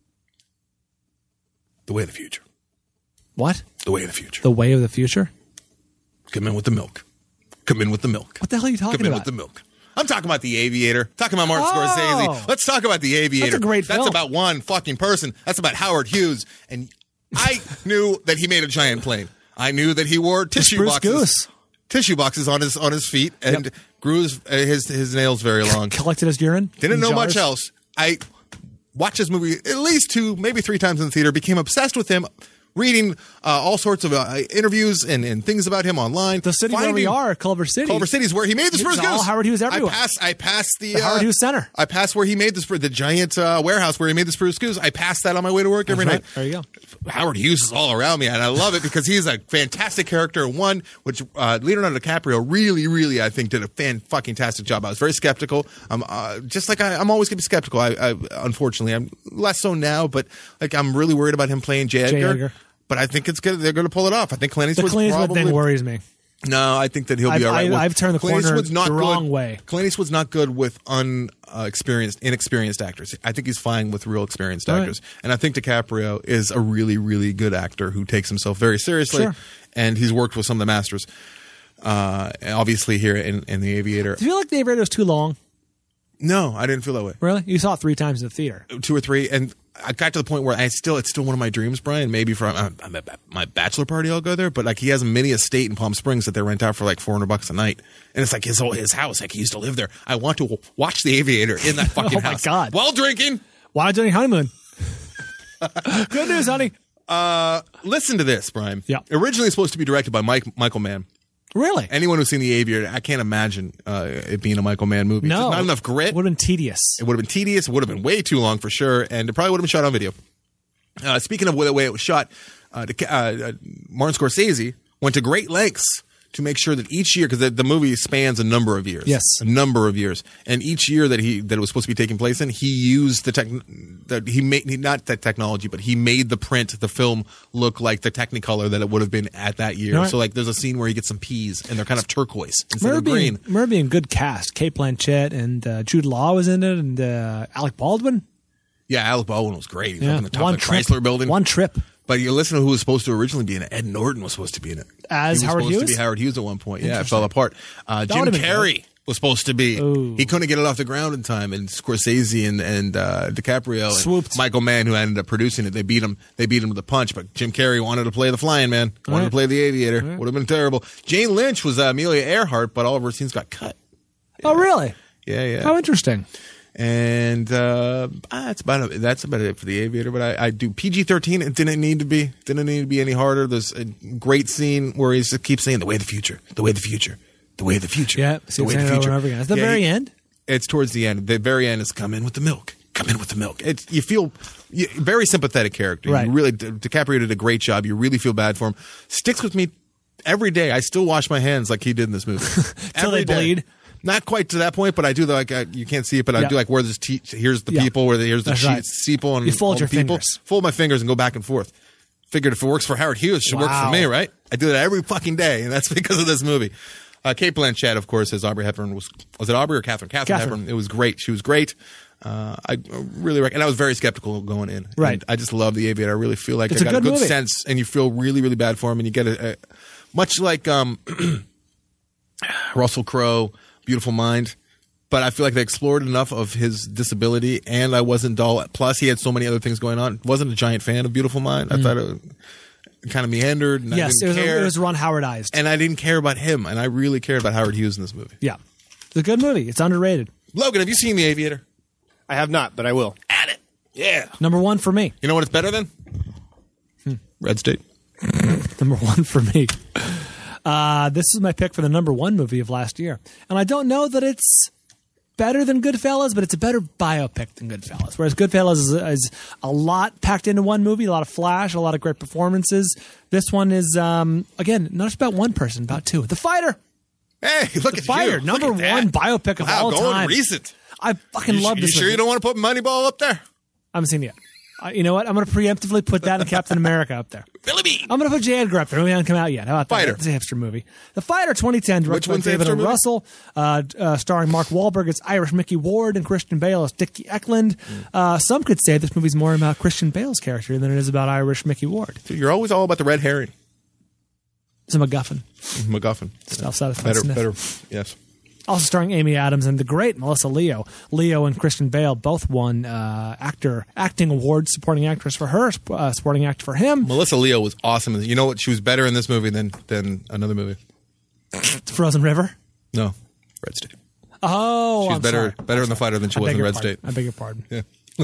The Way of the Future. What? The Way of the Future. The Way of the Future? Come in with the milk. Come in with the milk. What the hell are you talking Come in about? with the milk. I'm talking about The Aviator. Talking about Martin Oh. Scorsese. Let's talk about The Aviator. That's a great That's film. about one fucking person. That's about Howard Hughes. And I knew that he made a giant plane. I knew that he wore tissue Spruce boxes. Goose. Tissue boxes on his feet and grew his nails very long. Collected his urine? Didn't in know jars? much else. I watched this movie at least 2, maybe 3 times in the theater. Became obsessed with him. Reading all sorts of interviews and things about him online. The city where we are, Culver City. Culver City is where he made the Spruce It's all Goose. Howard Hughes everywhere. I passed the Howard Hughes Center. I passed where he made the giant warehouse where he made the Spruce Goose. I passed that on my way to work every That's night. right. There you go. Howard Hughes is all around me, and I love it because he's a fantastic character. One, which Leonardo DiCaprio really, I think, did a fucking-tastic job. I was very skeptical. Just like I'm always going to be skeptical. I unfortunately, I'm less so now, but like I'm really worried about him playing J. Edgar. But I think it's good. They're going to pull it off. I think Clint Eastwood's The Clint Eastwood probably thing worries me. No, I think that he'll be all right. I've turned the Clint corner Eastwood's not the good. wrong way. Clint Eastwood's not good with inexperienced actors. I think he's fine with real experienced All actors. And I think DiCaprio is a really good actor who takes himself very seriously. Sure. And he's worked with some of the masters. Obviously here in The Aviator. Do you feel like The Aviator was too long? No, I didn't feel that way. Really? You saw it 3 times in the theater. 2 or 3, and I got to the point where it's still one of my dreams, Brian. Maybe for my bachelor party, I'll go there. But like he has a mini estate in Palm Springs that they rent out for like $400 a night, and it's like his house. Like he used to live there. I want to watch The Aviator in that fucking Oh, my house. God. While drinking. Why not doing honeymoon? Good news, honey. Listen to this, Brian. Yeah. Originally supposed to be directed by Michael Mann. Really? Anyone who's seen The Aviator, I can't imagine it being a Michael Mann movie. No. Just not enough grit. Would have been tedious. It would have been tedious. It would have been way too long for sure, and it probably would have been shot on video. Speaking of the way it was shot, Martin Scorsese went to great lengths to make sure that each year, because the movie spans a number of years. Yes. A number of years. And each year that it was supposed to be taking place in, he used not the technology, but he made the film look like the Technicolor that it would have been at that year. Right. So like there's a scene where he gets some peas and they're kind of turquoise instead of green. Remember being good cast. Kate Blanchett and Jude Law was in it, and Alec Baldwin. Yeah, Alec Baldwin was great. He was Yeah. up on the top of the Chrysler building. One trip. But you listen to who was supposed to originally be in it. Ed Norton was supposed to be in it. As he was Howard supposed Hughes? to be Howard Hughes at one point. Yeah, it fell apart. Jim would've been Carrey was supposed to be. Ooh. He couldn't get it off the ground in time, and Scorsese and DiCaprio Swooped. and Michael Mann, who ended up producing it, they beat him to the punch. But Jim Carrey wanted to play the Flying Man, wanted to play the Aviator. Would have been terrible. Jane Lynch was Amelia Earhart, but all of her scenes got cut. Oh, really? Yeah. How interesting. And that's about it for the Aviator. But I do PG-13. It didn't need to be any harder. There's a great scene where he just keeps saying the way of the future, the way of the future, the way of the future. Yeah, the way of the over future. and over again. At the very end. It's towards the end. The very end is come in with the milk. Come in with the milk. You feel very sympathetic character. Right. You really DiCaprio did a great job. You really feel bad for him. Sticks with me every day. I still wash my hands like he did in this movie. Till they bleed. Not quite to that point, but I do you can't see it, but I do like where there's here's the people, here's the people, and you fold your people. fingers. Fold my fingers and go back and forth. Figured if it works for Howard Hughes, it should work for me, right? I do that every fucking day, and that's because of this movie. Kate Blanchett, of course, as Aubrey Hepburn was it Aubrey or Catherine? Catherine Hepburn. It was great. She was great. I really and I was very skeptical going in. Right. And I just love The Aviator. I really feel like It's I got a a good good movie. sense, and you feel really, really bad for him, and you get a much like Russell Crowe, Beautiful Mind. But I feel like they explored enough of his disability, and I wasn't dull. Plus, he had so many other things going on. Wasn't a giant fan of Beautiful Mind. I thought it kind of meandered, and I didn't care. It was Ron Howardized. And I didn't care about him, and I really cared about Howard Hughes in this movie. Yeah. It's a good movie. It's underrated. Logan, have you seen The Aviator? I have not, but I will. At it. Yeah. Number one for me. You know what it's better than? Red State. Number one for me. This is my pick for the number one movie of last year. And I don't know that it's better than Goodfellas, but it's a better biopic than Goodfellas. Whereas Goodfellas is a lot packed into one movie, a lot of flash, a lot of great performances. This one is, again, not just about one person, about two. The Fighter. Hey, look The at Fighter, you. number Look at one that. biopic of Wow, all going time. recent. I fucking love this You sure movie. you don't want to put Moneyball up there? I haven't seen it yet. You know what? I'm going to preemptively put that and Captain America up there. Billy Bean. I'm going to put J. Edgar up there. It hasn't come out yet. How about Fighter. that? It's a hipster movie. The Fighter 2010, Which directed by one's the David hipster O. movie? Russell, starring Mark Wahlberg as Irish Mickey Ward and Christian Bale as Dickie Eklund. Some could say this movie's more about Christian Bale's character than it is about Irish Mickey Ward. Dude, you're always all about the red herring. It's a MacGuffin. MacGuffin. Self-satisfied sniff. Better. Yes. Also starring Amy Adams and the great Melissa Leo. Leo and Christian Bale both won acting awards, supporting actress for her, supporting actor for him. Melissa Leo was awesome. You know what? She was better in this movie than another movie. Frozen River. No, Red State. Oh, She was I'm better sorry. in The Fighter than she I was beg in your Red pardon. State. I beg your pardon. Yeah.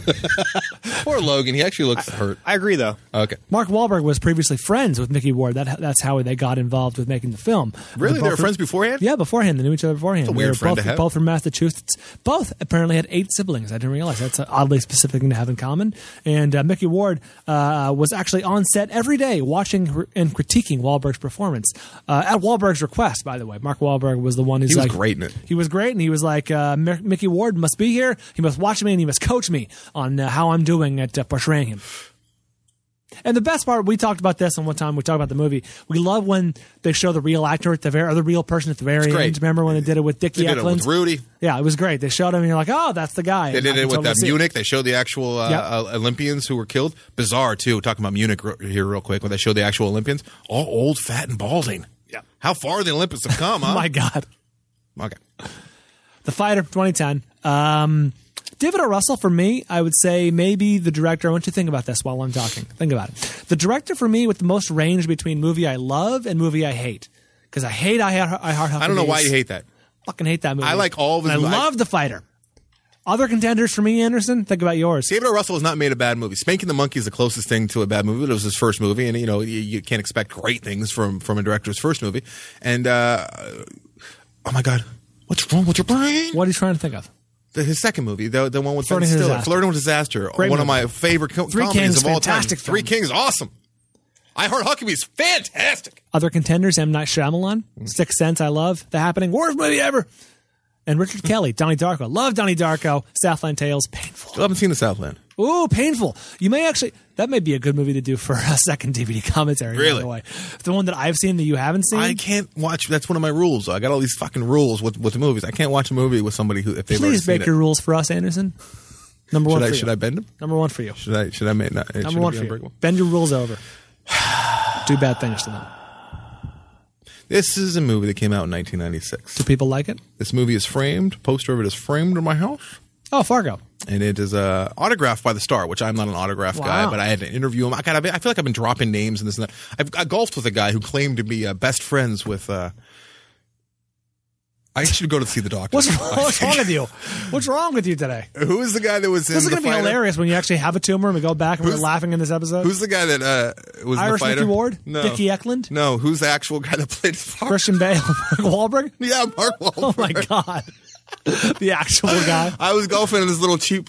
Poor Logan. He actually looks hurt. I agree, though. Okay. Mark Wahlberg was previously friends with Mickey Ward. That's how they got involved with making the film. Really? They were both friends beforehand? Yeah, beforehand. They knew each other beforehand. That's a weird They were friend both, to have. both from Massachusetts. Both apparently had 8 siblings. I didn't realize. That's an oddly specific thing to have in common. And Mickey Ward was actually on set every day watching and critiquing Wahlberg's performance. At Wahlberg's request, by the way. Mark Wahlberg was the one who's He was like... great in it. He was great, and he was like, Mickey Ward must be here. He must watch me, and he must coach me on how I'm doing at portraying him. And the best part, we talked about this, and one time we talked about the movie. We love when they show the real actor or the real person at the very great. end. Remember when they did it with Dickie They did it Eklund? with Rudy. Yeah, it was great. They showed him, and you're like, oh, that's the guy. They did it with Munich. They showed the actual Yep. Olympians who were killed. Bizarre, too. Talking about Munich here real quick, when they showed the actual Olympians. All old, fat, and balding. Yeah. How far the Olympics have come, huh? My God. Okay. The Fighter, 2010. David O. Russell, for me, I would say maybe the director. I want you to think about this while I'm talking. Think about it. The director, for me, with the most range between movie I love and movie I hate. Because I hate I Heart Hucklebees. I don't know why you hate that. Fucking hate that movie. I like all of his And I movies. love The Fighter. Other contenders for me, Anderson? Think about yours. David O. Russell has not made a bad movie. Spanking the Monkey is the closest thing to a bad movie. It was his first movie, and you can't expect great things from a director's first movie. And oh my God, what's wrong with your brain? What are you trying to think of? His second movie, the one with Ben Flirting with Stiller, Disaster. Flirting with Disaster, Great one of movie. my favorite Three comedies Kings, of all time. fantastic film. Three Kings, awesome. I Heart Huckabee's fantastic. Other contenders, M. Night Shyamalan, Sixth Sense, I love. The Happening, worst movie ever. And Richard Kelly, Donnie Darko. Love Donnie Darko. Southland Tales, painful. Still haven't seen the Southland. Ooh, painful. You may actually, that may be a good movie to do for a second DVD commentary. Really? By the way. The one that I've seen that you haven't seen. I can't watch. That's one of my rules. I got all these fucking rules with the movies. I can't watch a movie with somebody who if they've already Please seen make it. your rules for us, Anderson. Number one for you. Should I bend them? Number one for you. Should I make not? Number one for you. Bend your rules over. Do bad things to them. This is a movie that came out in 1996. Do people like it? This movie is framed. Poster of it is framed in my house. Oh, Fargo. And it is autographed by the star, which I'm not an autograph guy, but I had to interview him. I feel like I've been dropping names and this and that. I golfed with a guy who claimed to be best friends with. I should go to see the doctor. What's wrong with you? What's wrong with you today? Who is the guy that was in This is the going to be fighter? hilarious when you actually have a tumor and we go back and we're laughing in this episode. Who's the guy that was Irish the fighter? Mickey Ward? No. Dickie Eklund? No, who's the actual guy that played Fargo? Christian Bale? Mark Wahlberg? Yeah, Mark Wahlberg. Oh, my God. The actual guy. I was golfing in this little cheap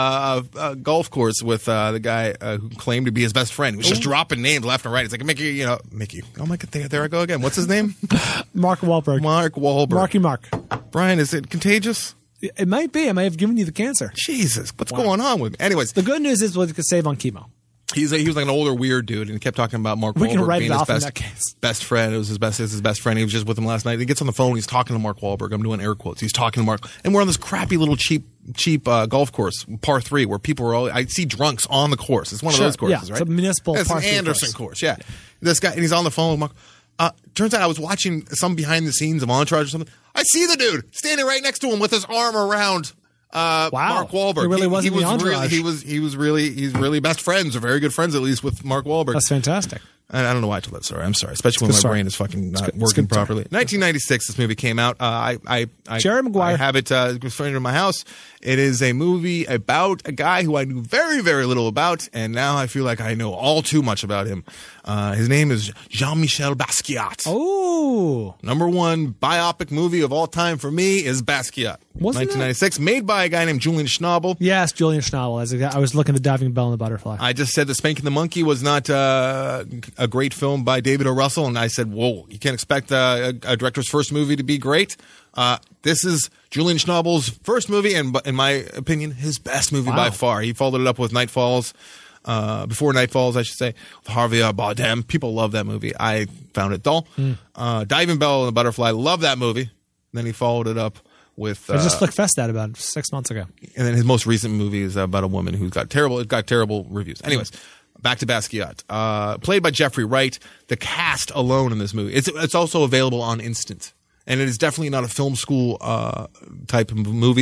golf course with the guy who claimed to be his best friend. He was just dropping names left and right. It's like, Mickey. Oh, my God, there I go again. What's his name? Mark Wahlberg. Mark Wahlberg. Marky Mark. Brian, is it contagious? It might be. I may have given you the cancer. Jesus, what's going on with me? Anyways, The good news is what you could save on chemo. he was like an older weird dude, and he kept talking about Mark We can Wahlberg write being it his off in that case. best friend. It was his best friend. He was just with him last night. He gets on the phone. He's talking to Mark Wahlberg. I'm doing air quotes. He's talking to Mark, and we're on this crappy little cheap golf course, par 3, where people are all. I see drunks on the course. It's one of those courses, Yeah, right? it's a municipal It's par an 3 Anderson course. course. Yeah, this guy, and he's on the phone with Mark. Turns out I was watching some behind the scenes of Entourage or something. I see the dude standing right next to him with his arm around Mark Wahlberg. He really wasn't the Entourage. He's really best friends, or very good friends at least, with Mark Wahlberg. That's fantastic. I don't know why I told that story. I'm sorry, especially when Good my story. brain is fucking not It's working good story. properly. 1996, this movie came out. Jerry Maguire. I have it in my house. It is a movie about a guy who I knew very, very little about, and now I feel like I know all too much about him. His name is Jean-Michel Basquiat. Oh. Number one biopic movie of all time for me is Basquiat. Wasn't 1996, made by a guy named Julian Schnabel. Yes, Julian Schnabel. I was looking at the Diving Bell and the Butterfly. I just said that Spanking the Monkey was not a great film by David O. Russell, and I said, whoa, you can't expect a director's first movie to be great. This is Julian Schnabel's first movie, and in my opinion, his best movie by far. He followed it up with Night Falls. Before Night Falls, I should say, with Javier Bardem. People love that movie. I found it dull. Diving Bell and the Butterfly, love that movie. Then he followed it up with. I just Flick Fest that about 6 months ago. And then his most recent movie is about a woman who got terrible reviews. Anyways, back to Basquiat. Played by Jeffrey Wright. The cast alone in this movie. It's also available on Instant. And it is definitely not a film school type of movie.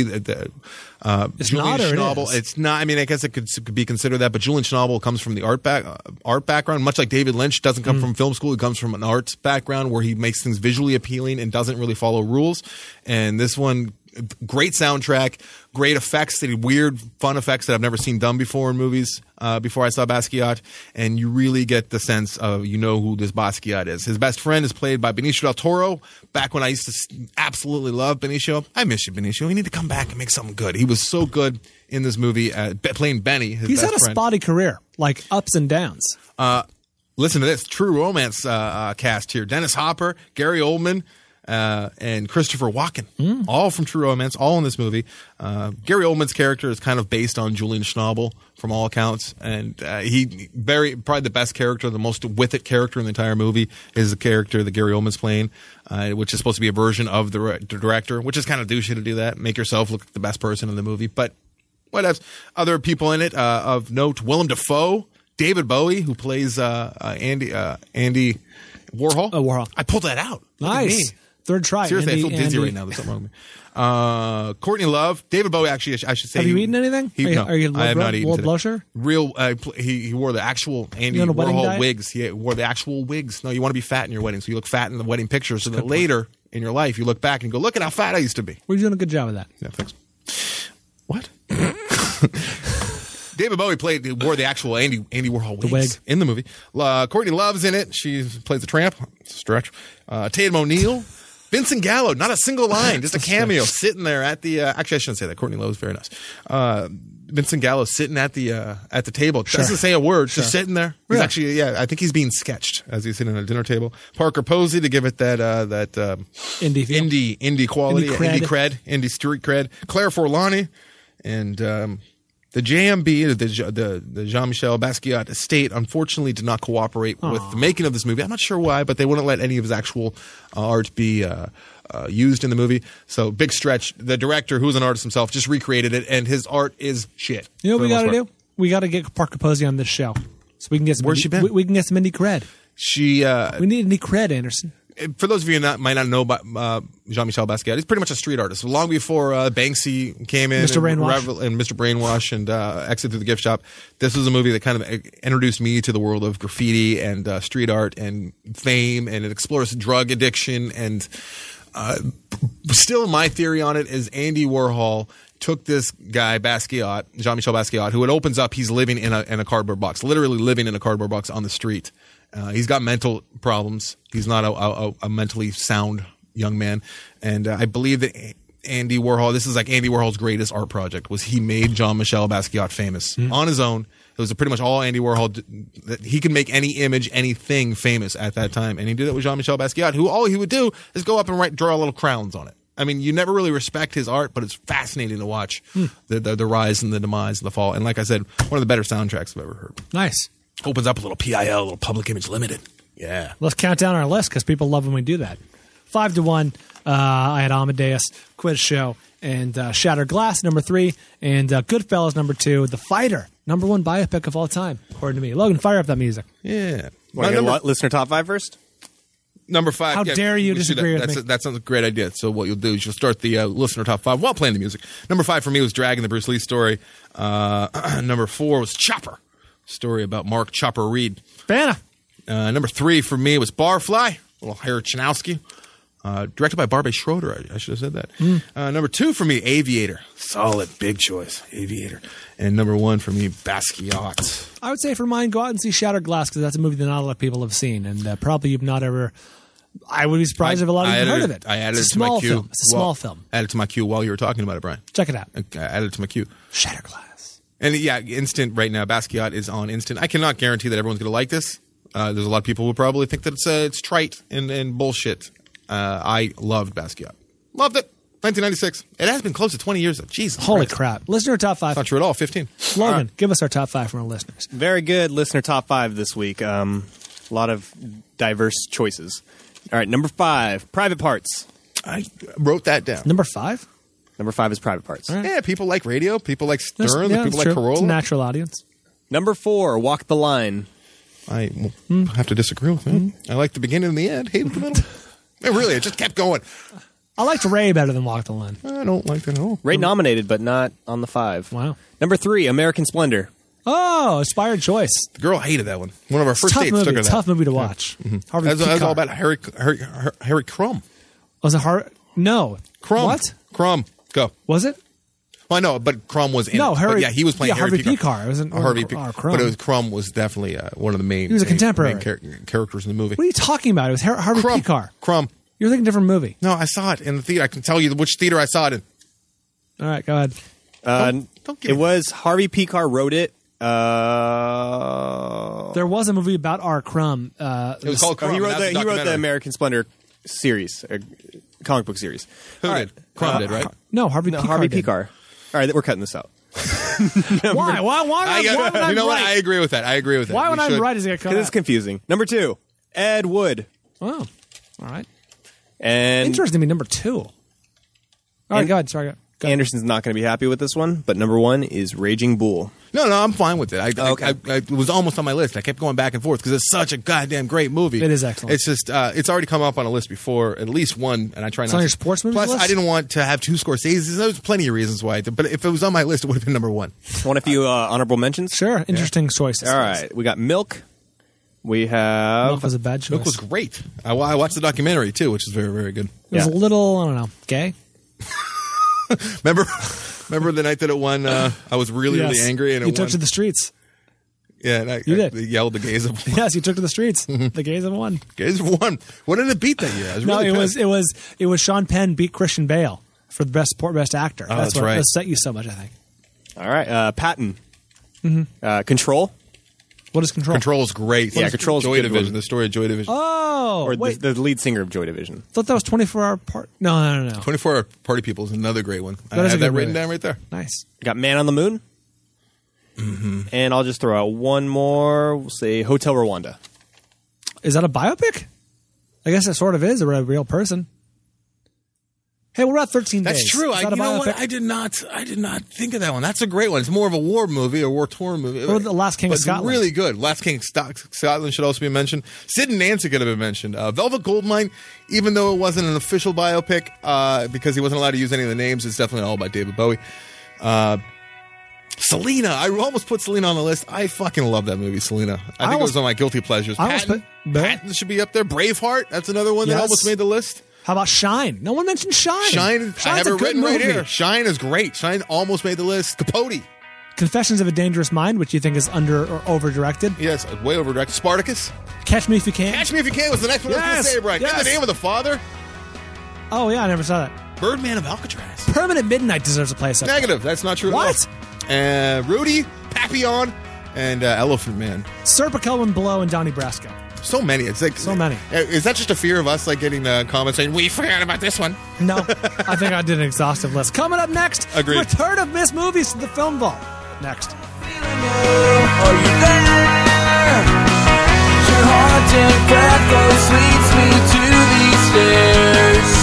It's Julian not, or it Schnabel, is? it's not. I mean, I guess it could be considered that. But Julian Schnabel comes from the art background, much like David Lynch doesn't come from film school. He comes from an arts background where he makes things visually appealing and doesn't really follow rules. And this one, great soundtrack, great effects, weird, fun effects that I've never seen done before in movies. Before I saw Basquiat, and you really get the sense of who this Basquiat is. His best friend is played by Benicio del Toro. Back when I used to absolutely love Benicio, I miss you, Benicio. You need to come back and make something good. He was so good in this movie, playing Benny. He's had a spotty career, like ups and downs. Listen to this True Romance cast here: Dennis Hopper, Gary Oldman. And Christopher Walken, all from True Romance, all in this movie. Gary Oldman's character is kind of based on Julian Schnabel from all accounts, and probably the best character, the most with it character in the entire movie is the character that Gary Oldman's playing, which is supposed to be a version of the director, which is kind of douchey to do that, make yourself look like the best person in the movie. But what else? Other people in it of note: Willem Dafoe, David Bowie, who plays Andy Warhol. Warhol. I pulled that out. Look at Nice. me. Third try. Seriously, Andy, I feel dizzy right now. There's something wrong with me. Courtney Love, David Bowie. Actually, I should say. Have you eaten anything? Are you I have not eaten World today. Blusher? Real. He wore the actual Andy You on a wedding Warhol diet? wigs. He wore the actual wigs. No, you want to be fat in your wedding, so you look fat in the wedding picture. So that later in your life, you look back and go, "Look at how fat I used to be." We're doing a good job of that. Yeah, thanks. What? David Bowie wore the actual Andy Warhol wigs wig. in the movie. Courtney Love's in it. She plays the tramp. Stretch. Tatum O'Neal. Vincent Gallo, not a single line, just a cameo sitting there at the. Actually, I shouldn't say that. Courtney Love is very nice. Vincent Gallo sitting at the table, doesn't say a word, just sitting there. He's actually, I think he's being sketched as he's sitting at a dinner table. Parker Posey to give it that Indie feel. indie quality, Indie indie street cred. Claire Forlani, and the JMB, the Jean-Michel Basquiat estate, unfortunately did not cooperate with the making of this movie. I'm not sure why, but they wouldn't let any of his actual art be used in the movie. So, big stretch. The director, who's an artist himself, just recreated it, and his art is shit. You know what we got to do? We got to get Parker Posey on this show so we can get some. Where's she been? We can get some indie cred. She We need indie cred, Anderson. For those of you who might not know about Jean-Michel Basquiat, he's pretty much a street artist. Long before Banksy came in, Mr. Brainwash. and Mr. Brainwash and Exit Through the Gift Shop, this was a movie that kind of introduced me to the world of graffiti and street art and fame, and it explores drug addiction. And still, my theory on it is Andy Warhol took this guy Basquiat, Jean-Michel Basquiat, who it opens up, he's living in a cardboard box, literally living in a cardboard box on the street. He's got mental problems. He's not a mentally sound young man. And I believe that Andy Warhol, this is like Andy Warhol's greatest art project, was he made Jean-Michel Basquiat famous on his own. It was pretty much all Andy Warhol that he could make any image, anything famous at that time. And he did it with Jean-Michel Basquiat, who all he would do is go up and draw little crowns on it. I mean, you never really respect his art, but it's fascinating to watch the rise and the demise and the fall. And like I said, one of the better soundtracks I've ever heard. Nice. Opens up a little PIL, a little Public Image Limited. Yeah. Let's count down our list because people love when we do that. 5-1. I had Amadeus, Quiz Show, and Shattered Glass, number 3, and Goodfellas, number 2. The Fighter, number 1 biopic of all time, according to me. Logan, fire up that music. Yeah. Want to get listener top 5 first? Number 5. How dare you disagree with me? That sounds like a great idea. So what you'll do is you'll start the listener top 5 while playing the music. Number 5 for me was Dragon, the Bruce Lee story. Number 4 was Chopper, story about Mark Chopper Reed. Banna. Number 3 for me was Barfly, little Harry Chanowski. Directed by Barbie Schroeder. I should have said that. Number 2 for me, Aviator. Solid, big choice, Aviator. And number 1 for me, Basquiat. I would say for mine, go out and see Shattered Glass because that's a movie that not a lot of people have seen, and probably you've not ever. I would be surprised if a lot of you have heard of it. I added it's it to my queue. Film. It's a small film. Added it to my queue while you were talking about it, Brian. Check it out. I added it to my queue. Shattered Glass. And yeah, Instant right now. Basquiat is on Instant. I cannot guarantee that everyone's going to like this. There's a lot of people who probably think that it's trite and bullshit. I loved Basquiat. Loved it. 1996. It has been close to 20 years. Jesus Holy Christ. crap. Listener top 5. Not true at all. 15. Logan, give us our top 5 from our listeners. Very good listener top 5 this week. A lot of diverse choices. All right, number 5, Private Parts. I wrote that down. Number 5? Number 5 is Private Parts. All right. Yeah, people like radio. People like Stern. Yeah, people that's like true. Corolla. It's a natural audience. Number 4, Walk the Line. I have to disagree with him. I like the beginning and the end. Hated the middle. Really, it just kept going. I liked Ray better than Walk the Line. I don't like that at all. Ray nominated, but not on the 5. Wow. Number 3, American Splendor. Oh, inspired choice. The girl hated that one. One of our first Tough dates movie. took her there. Tough movie to watch. Harvey That was all Keitel. about Harry Crumb. Was it Harvey? No. Crumb. What? Crumb. Go. Was it? Well, I know, but Crumb was in No, it. Harry. But yeah, he was playing Harvey Harvey Picar. It wasn't Harvey Crumb. But it was Crumb was definitely one of the main. He was a contemporary. main characters in the movie. What are you talking about? It was Harvey Crumb. Picar. Crumb. You're thinking a different movie. No, I saw it in the theater. I can tell you which theater I saw it in. All right, go ahead. Don't give It me- was Harvey Picar wrote it. There was a movie about R. Crumb. It was called Crumb. He and wrote that's a the documentary. American Splendor series, comic book series. Who All did? Crumb did, right? No, Harvey No, Picar. Harvey did. Picar. All right, we're cutting this out. Why? Why would I you know what? right? I agree with that. Why when We I'm should- right is it get cut Because it's out? confusing. Number 2, Ed Wood. Oh, all right. And Interesting to me, number 2. All right, And- go ahead. Sorry, go ahead. Anderson's not going to be happy with this one, but number 1 is Raging Bull. No, I'm fine with it. Okay. It was almost on my list. I kept going back and forth because it's such a goddamn great movie. It is excellent. It's just it's already come up on a list before, at least one, and I try not on to. your sports movies Plus, list? I didn't want to have 2 Scorseses. There's plenty of reasons why. But if it was on my list, it would have been number 1. Want a few honorable mentions? Sure, interesting choices. All right, we got Milk. We have Milk was a bad choice. Milk was great. I watched the documentary too, which is very, very good. It was Yeah. a little, I don't know, gay. Remember the night that it won? I was really, really Yes. angry, and it you won. took to the streets. Yeah, and I did. yelled the gays of Yes, you took to the streets. The gays have won. gays won. What did it beat that year? I was No, really it was Sean Penn beat Christian Bale for the best actor. Oh, that's what right. set you so much, I think. all right, Patton. Control. What is Control? Control's great. Yeah, Control's a Joy good Division. one. The story of Joy Division. Oh, Or wait. the lead singer of Joy Division. I thought that was 24-hour part. No. 24 Hour Party People is another great one. I That is a have good that written movie. down right there. Nice. Got Man on the Moon. Mm-hmm. And I'll just throw out one more. We'll say Hotel Rwanda. Is that a biopic? I guess it sort of is, or a real person. Hey, what about 13 That's Days? true. Is that a You know what? biopic? I did not think of that one. That's a great one. It's more of a war movie, a war torn movie. Or The Last King of But Scotland. Really good. Last King of Scotland should also be mentioned. Sid and Nancy could have been mentioned. Velvet Goldmine, even though it wasn't an official biopic because he wasn't allowed to use any of the names, it's definitely all by David Bowie. Selena. I almost put Selena on the list. I fucking love that movie, Selena. I think it was one of my guilty pleasures. I almost Patton should be up there. Braveheart. That's another one that Yes. almost made the list. How about Shine? No one mentioned Shine. Shine. I Shine's have a it good written right movie. here. Shine is great. Shine almost made the list. Capote. Confessions of a Dangerous Mind, which you think is under or over directed. Yes, way over directed. Spartacus. Catch Me If You Can. Catch Me If You Can was the next one I was going to Yes, say, Brian. yes. In the Name of the Father. Oh yeah, I never saw that. Birdman of Alcatraz. Permanent Midnight deserves a place up there. Negative. That's not true at What? all. Rudy, Papillon, and Elephant Man. Serpico and Blow and Donnie Brasco. So many. It's like So many. Is that just a fear of us, like getting comments saying we forgot about this one? No, I think I did an exhaustive list. Coming up next, Agreed. return of Miss Movies to the Film Vault. Next. Are you there? Your haunting breath leads me to these stairs.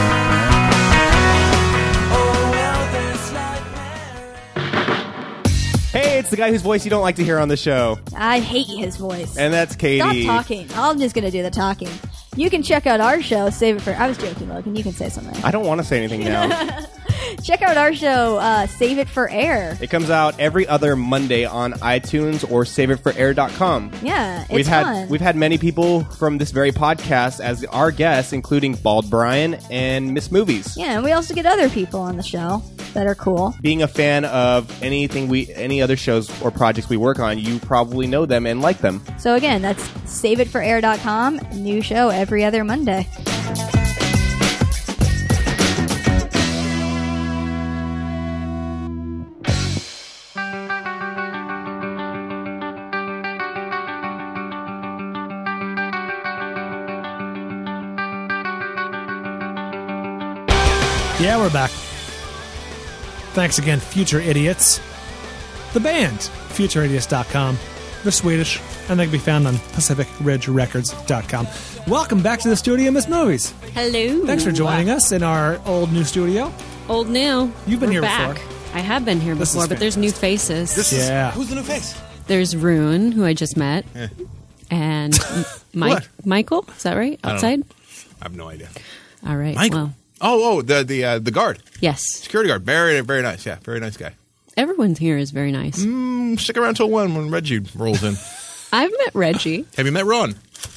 Oh, well, this nightmare. Hey, it's the guy whose voice you don't like to hear on the show. I hate his voice. And that's Katie. Stop talking. I'm just going to do the talking. You can check out our show, Save It For... I was joking, Logan. You can say something. I don't want to say anything now. Check out our show, Save It For Air. It comes out every other Monday on iTunes or SaveItForAir.com. Yeah, it's fun. We've had many people from this very podcast as our guests, including Bald Brian and Miss Movies. Yeah, and we also get other people on the show that are cool. Being a fan of any other shows or projects we work on, you probably know them and like them. So again, that's SaveItForAir.com. New show every other Monday. Yeah, we're back. Thanks again, Future Idiots. The band, futureidiots.com. They're Swedish, and they can be found on PacificRidgeRecords.com. Welcome back to the studio, Miss Movies. Hello. Thanks for joining us in our old new studio. Old new. You've been We're here back. before. I have been here This before, is but there's new faces. Yeah. Who's the new face? There's Rune, who I just met, and What? Michael. Is that right? I don't Outside. know. I have no idea. All right. Michael. Well, The guard, yes. security guard, very very nice. Yeah, very nice guy. Everyone here is very nice. Stick around till 1 when Reggie rolls in. I've met Reggie. Have you met Ron?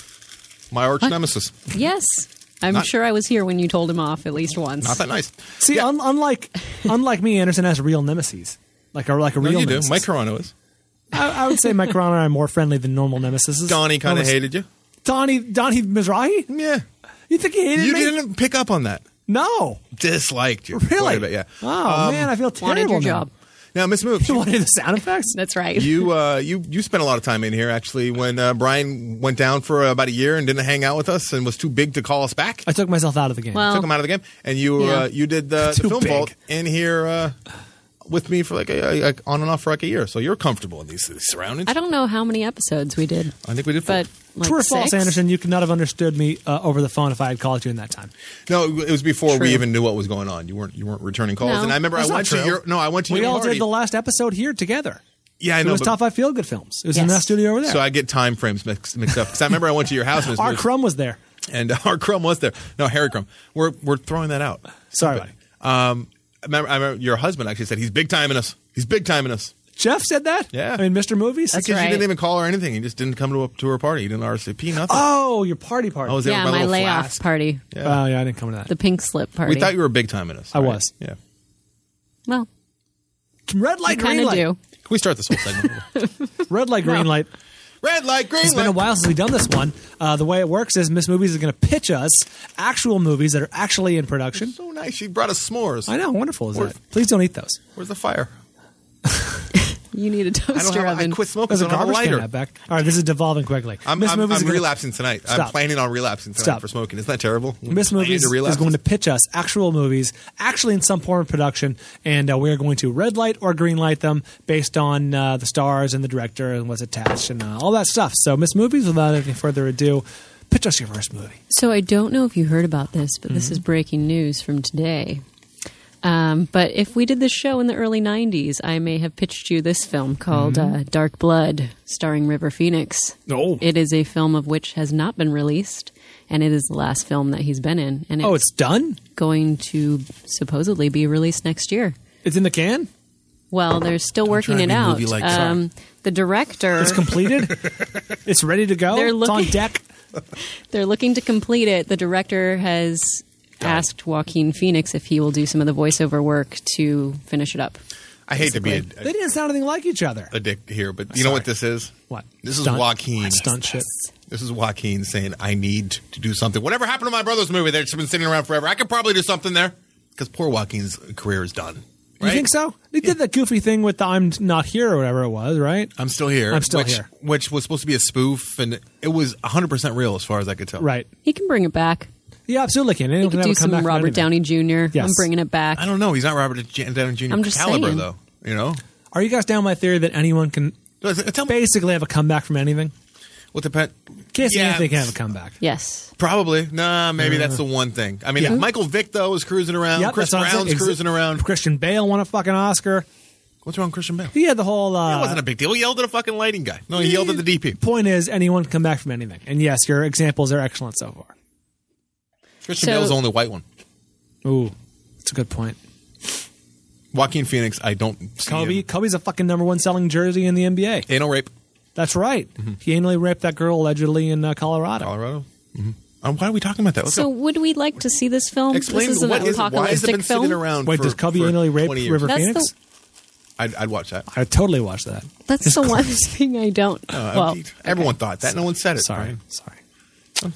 My arch nemesis. Yes. I'm Not- sure I was here when you told him off at least once. Not that nice. See, Yeah. unlike me, Anderson has real nemesis. Like a No, real you do. nemesis. Mike Carano is. I would say Mike Carano and I are more friendly than normal nemesis. Donnie kind of Almost- hated you. Donnie Mizrahi? Yeah. You think he hated You me? didn't pick up on that. No. Disliked you. Really? Quite a bit, yeah. Oh, man, I feel terrible Wanted your now. job. Now, Miss Moves, You wanted the sound effects? That's right. you spent a lot of time in here, actually, when Brian went down for about a year and didn't hang out with us and was too big to call us back. I took myself out of the game. Well, Took him out of the game. And you Yeah. you did the Too film big. vault in here with me for like on and off for like a year. So you're comfortable in these surroundings. I don't know how many episodes we did, I think we did four. but like True or false, 6? Anderson? You could not have understood me over the phone if I had called you in that time. No, it was before True. we even knew what was going on. You weren't returning calls. No. And I remember That's I not went to true. your I went to We your all party. did the last episode here together. Yeah, I It know. was but- Top 5 Feel Good Films. It was in Yes. that studio over there. So I get time frames mixed up because I remember I went to your house, Miss Our Moves, Crumb was there. and our Crumb was there. No, Harry Crumb. We're throwing that out. Sorry, But, buddy. I remember your husband actually said he's big timing us. He's big timing us. Jeff said that? Yeah. I mean, Mr. Movies? That's Because you right. didn't even call her anything. He just didn't come to her party. He didn't RSVP, nothing. Oh, your party. I was there Yeah, with my my little layoff flask. party, Yeah. Oh, yeah, I didn't come to that. the pink slip party. We thought you were big timing us. I right? was. Yeah. Well, Red light, you green kind of light. do. Can we start this whole segment? Red light, green No. light. Red light, green It's light. been a while since we've done this one. The way it works is Miss Movies is going to pitch us actual movies that are actually in production. So nice. She brought us s'mores. I know. Wonderful is Or- that? Please don't eat those. Where's the fire? You need a I don't toaster have. I oven. quit smoking. There's So a I don't have a garbage can lighter. out back. All right, this is devolving quickly. I'm Miss Movies is gonna- relapsing tonight. I'm Stop. planning on relapsing tonight Stop. for smoking. Isn't that terrible? Miss Planning Movies to is relapse? going to pitch us actual movies, actually in some form of production, and we're going to red light or green light them based on the stars and the director and what's attached and all that stuff. So, Miss Movies, without any further ado, Pitch us your first movie. So I don't know if you heard about this, but this is breaking news from today. But if we did this show in the early 90s, I may have pitched you this film called Dark Blood, starring River Phoenix. Oh. It is a film of which has not been released, and it is the last film that he's been in. And Oh, it's done? going to supposedly be released next year. It's in the can? Well, they're still working trying it to be out. movie-like. The director, It's completed? It's ready to go? They're It's on looking- deck? they're looking to complete it. The director has asked Joaquin Phoenix if he will do some of the voiceover work to finish it up. I hate to be They didn't sound anything like each other. a dick here, but you know what this is? What? This is Stunt? Joaquin. Stunt shit. This is Joaquin saying, I need to do something. Whatever happened to my brother's movie that's been sitting around forever? I could probably do something there. Because poor Joaquin's career is done. You Right? think so? They did that goofy thing with the I'm Not Here or whatever it was, right? I'm still here. I'm still which, here. Which was supposed to be a spoof, and it was 100% real as far as I could tell. Right. He can bring it back. Yeah, absolutely. Anyone He can could have do a some comeback from Robert anything. Downey Jr. Yes. I'm bringing it back. I don't know. He's not Robert Downey Jr. I'm just caliber, saying. though. You know? Are you guys down my theory that anyone can Tell me. basically have a comeback from anything? What the pet? Casey Yeah, Anthony can have a comeback. Yes. Probably. Nah, maybe that's the one thing. I mean, Yeah. if Michael Vick, though, was cruising around. Yep, Chris that's what I'm Brown's saying. cruising around. Christian Bale won a fucking Oscar. What's wrong with Christian Bale? He had the whole. That wasn't a big deal. He yelled at a fucking lighting guy. No, he yelled at the DP. Point is, anyone can come back from anything. And yes, your examples are excellent so far. Christian So- Bale's the only white one. Ooh, that's a good point. Joaquin Phoenix, I don't see Kobe, him. Kobe's a fucking #1 selling jersey in the NBA. Anal rape. That's right. He anally raped that girl allegedly in Colorado. Colorado. Why are we talking about that? Let's So go. would we like to see this film? Explain this is an why has it apocalyptic been film. sitting around Wait, for, does Kobe for anally rape 20 years? River That's Phoenix? I'd watch that. I'd totally watch that. That's the one thing I don't. well, Everyone thought that. No one said it. Sorry. Right? Sorry.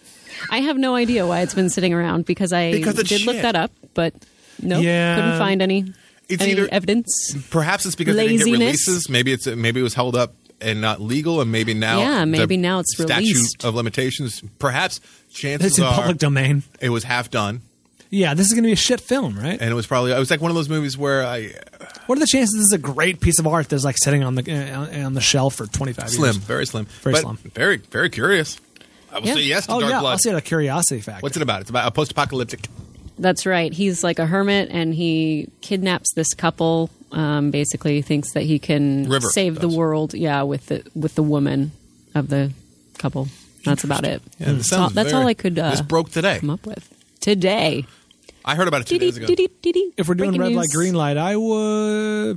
I have no idea why it's been sitting around because I Because it's did look shit. that up, but nope, Yeah. couldn't find any It's either- evidence. Perhaps it's because they didn't get Laziness. releases. Maybe it was held up and not legal, and maybe now Yeah, maybe the now it's statute released. of limitations. Perhaps chances It's in are public domain. it was half done, Yeah, this is going to be a shit film, right? and it was like one of those movies where What are the chances this is a great piece of art that's like sitting on the shelf for 25 slim, years? very slim, Very but slim. very very curious. I will Yeah. say yes to Oh Dark yeah, Blood. I'll say the curiosity factor. What's it about? It's about a post-apocalyptic. That's right. He's like a hermit, and he kidnaps this couple. Basically, thinks that he can River save the does. world. Yeah, with the woman of the couple. That's about it. Yeah, this sounds that's all very- I could this broke today. come up with today. I heard about it 2 days ago. If we're doing Breaking red light, news. green light, I want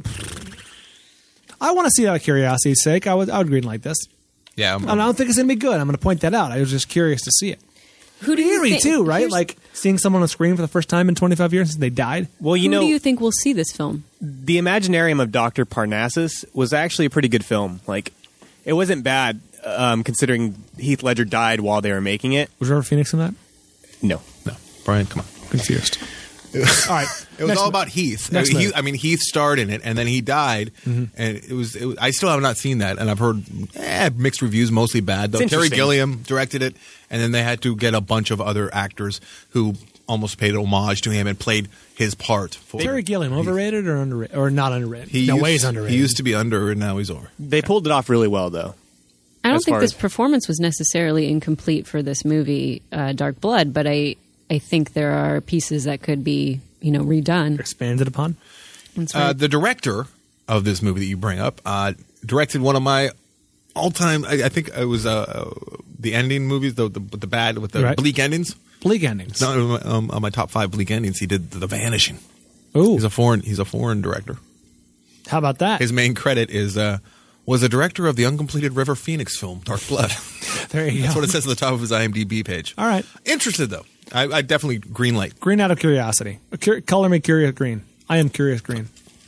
to see it out of curiosity's sake. I would green light this. Yeah, I don't think it's going to be good. I'm going to point that out. I was just curious to see it. Who do you Eerie think? too, right? Here's- Like seeing someone on screen for the first time in 25 years since they died. Well, you who know, do you think will see this film? the Imaginarium of Dr. Parnassus was actually a pretty good film. Like, it wasn't bad considering Heath Ledger died while they were making it. Was River Phoenix in that? No. no, Brian, come on. Confused. All right. It was Next all mo- about Heath. Next Heath movie. I mean, Heath starred in it, and then he died. And it was. I still have not seen that, and I've heard mixed reviews, mostly bad. Though It's Terry interesting. Gilliam directed it, and then they had to get a bunch of other actors who almost paid homage to him and played his part. For Terry Gilliam, overrated or underrated or not underrated? He no used, way he's underrated. He used to be under, and now he's over. They pulled it off really well, though. I don't As think far this as- performance was necessarily incomplete for this movie, Dark Blood, but I think there are pieces that could be redone. expanded upon. That's right. The director of this movie that you bring up directed one of my all-time. I think it was the ending movies, the bad with the Right. bleak endings. Bleak endings. No, on my top 5 bleak endings, he did The Vanishing. Ooh, He's a foreign director. how about that? His main credit is was the director of the uncompleted River Phoenix film Dark Blood. There you That's go. what it says at the top of his IMDb page. All right. Interested though. I definitely green light. Green out of curiosity. Color me curious green. I am curious green.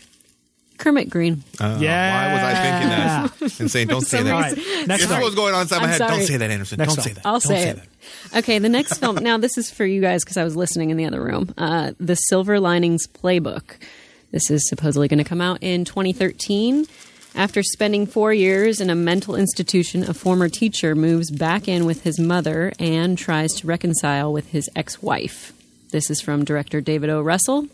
Kermit Green. Yeah. Why was I thinking that? And saying, don't say some that. All right. Next This is film. what's going on inside my I'm head. sorry. Don't say that, Anderson. Next don't film. say that. I'll Don't say it. Okay, the next film. Now, this is for you guys because I was listening in the other room. The Silver Linings Playbook. This is supposedly going to come out in 2013. After spending 4 years in a mental institution, a former teacher moves back in with his mother and tries to reconcile with his ex-wife. This is from director David O. Russell,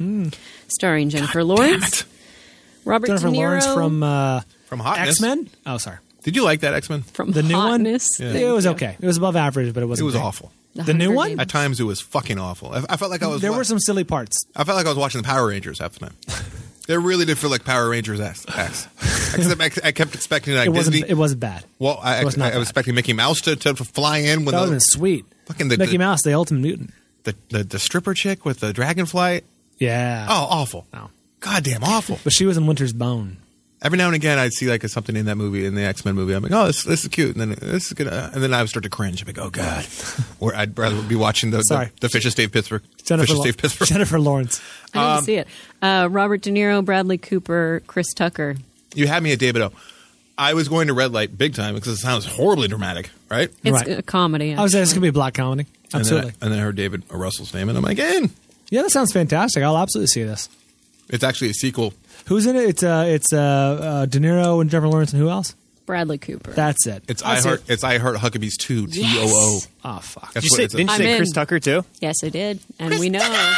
starring Jennifer Lawrence, Robert Jennifer De Niro. Lawrence from From Hotness. X-Men? Oh, sorry. Did you like that X-Men? From The new hotness. one? Thank It was you. okay. It was above average, but it It wasn't was great. awful. The new Hunger one? Games. At times, it was fucking awful. I felt like I was. There were some silly parts. I felt like I was watching the Power Rangers half the time. It really did feel like Power Rangers acts. Except I kept expecting like It wasn't. Disney. It wasn't bad. Well, I It was not was bad. expecting Mickey Mouse to fly in when That would have the been sweet. fucking Mickey Mouse, the ultimate mutant. the stripper chick with the dragonfly. Yeah. Oh, awful! No. Goddamn awful. But she was in Winter's Bone. Every now and again, I'd see like something in that movie, in the X-Men movie. I'm like, oh, this is cute, and then this is gonna, and then I would start to cringe. I'm like, oh god. Or I'd rather be watching the Fishes Save Pittsburgh. Fishes Save Pittsburgh. Jennifer Lawrence. I didn't see it. Robert De Niro, Bradley Cooper, Chris Tucker. You had me at David O. I was going to red light big time because it sounds horribly dramatic, right? It's Right. a comedy. I was saying it's actually. going to be a black comedy. Absolutely. And then I heard David Russell's name, and I'm like, Yeah, that sounds fantastic. I'll absolutely see this. it's actually a sequel. Who's in it? It's De Niro and Jennifer Lawrence and who else? Bradley Cooper. It's That's it. It's That's it. I Heart Huckabees 2, TOO. Yes. Oh, fuck. That's Did you what say, it's. didn't you I'm say in. Chris Tucker too? Yes, I did, and we know.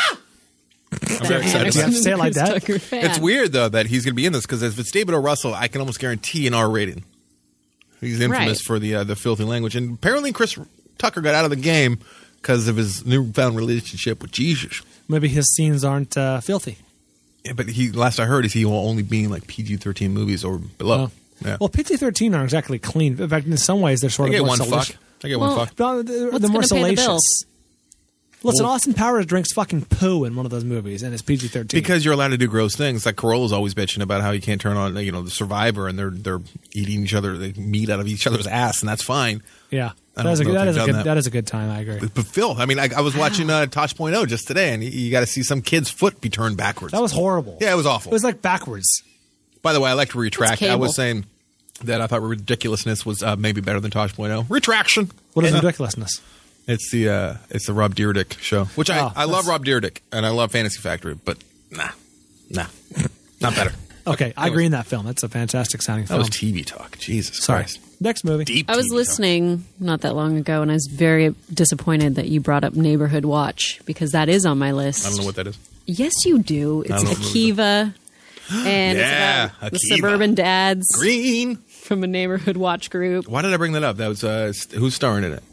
I'm very excited Do you about have to it. say it like Chris that? Tucker fan. It's weird though that he's going to be in this because if it's David O. Russell, I can almost guarantee an R rating. He's infamous Right. for the filthy language, and apparently Chris Tucker got out of the game because of his newfound relationship with Jesus. Maybe his scenes aren't filthy. Yeah, but last I heard is he will only be in like PG-13 movies or below. Oh. Yeah. Well, PG-13 aren't exactly clean. In fact, in some ways, they're I sort of get more one salacious. fuck. I get Well, one fuck. No, they're What's more gonna pay the salacious. bill? Listen, Well- Austin Powers drinks fucking poo in one of those movies, and it's PG-13. Because you're allowed to do gross things. Like Corolla's always bitching about how you can't turn on, the Survivor, and they're eating each other, like, meat out of each other's ass, and that's fine. yeah, I don't know if they've done that. that is a good time. I agree. But Phil, I mean, I was watching Tosh.0 just today, and you got to see some kid's foot be turned backwards. That was horrible. Yeah, it was awful. It was like backwards. By the way, I like to retract. It's I was cable. saying that I thought ridiculousness was maybe better than Tosh.0. Retraction. What is Yeah. ridiculousness? It's the Rob Dyrdek show, which I love that's- Rob Dyrdek, and I love Fantasy Factory, but nah, not better. Okay, I agree in that film. That's a fantastic sounding That film. was TV talk. Jesus Sorry. Christ. Next movie. Deep I was TV talk. listening not that long ago, and I was very disappointed that you brought up Neighborhood Watch because that is on my list. I don't know what that is. Yes, you do. It's don't know what movie Akiva, and Yeah, it's about the Akiva. suburban dads Green. from a Neighborhood Watch group. Why did I bring that up? That was who's starring in it?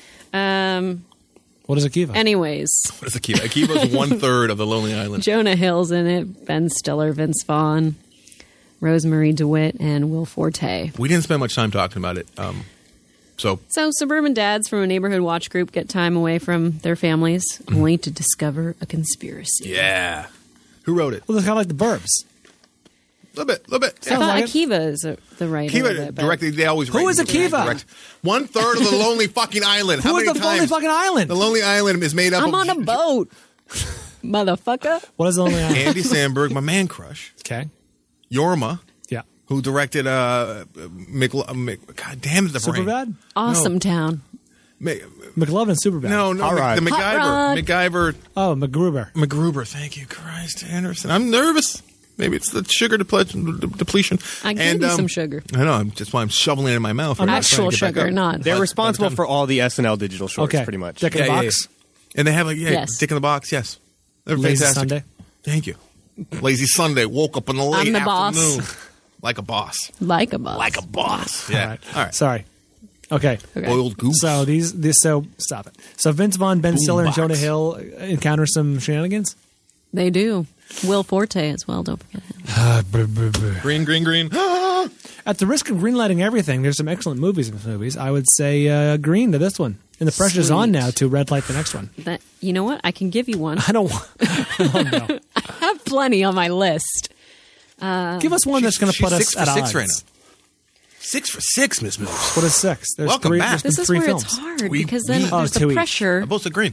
What is Akiva? Anyways, What is Akiva? Akiva's 1/3 of the Lonely Island. Jonah Hill's in it, Ben Stiller, Vince Vaughn, Rosemary DeWitt, and Will Forte. We didn't spend much time talking about it. So So, suburban dads from a Neighborhood Watch group get time away from their families, only to discover a conspiracy. yeah, who wrote it? Well, it's kind of like The Burbs. A little bit. I thought like it. Akiva is the writer of Akiva it, but- directed. They always Who write is and Akiva? direct. 1/3 of the Lonely fucking Island. How Who is many the Lonely times? fucking island? The Lonely Island is made up I'm of on a boat, motherfucker. What is the Lonely Island? Andy Samberg, my man crush, Okay. Yorma, Yeah. who directed God damn it, the brain. Superbad? Awesome Town. McLovin Superbad. No, Hot Rod. the Hot Rod. MacGyver, Oh, MacGruber. Thank you, Christ Anderson. I'm nervous. Maybe it's the sugar depletion. I gave you some sugar. I know. That's why I'm shoveling it in my mouth. I'm not trying Actual to get back sugar, up. not. They're By responsible the time- for all the SNL digital shorts, Okay. pretty much. Dick in the Yeah, box. And they have Yes. Dick in the Box. Yes, they're Lazy fantastic. Sunday. Thank you. Lazy Sunday. Woke up in the late I'm the boss. afternoon. Like a boss. Like a boss. Like a boss. Yeah. All right. Sorry. Okay. Okay. Boiled goose. So so stop it. So Vince Vaughn, Ben Stiller, and Boombox. Jonah Hill encounter some shenanigans. They do. Will Forte as well, don't forget him. Green. At the risk of greenlighting everything, there's some excellent movies in this movies. I would say green to this one. And the pressure's on Sweet. now to red light the next one. That, you know what? I can give you one. I don't want. Oh, no. I have plenty on my list. Give us one that's going to She's put us 6 for at 6 odds. right now. 6 for 6, Miss Moves. What is 6? There's Welcome three. back. There's This is three where films. it's hard We- because then we- there's two the each. pressure. I'm both green.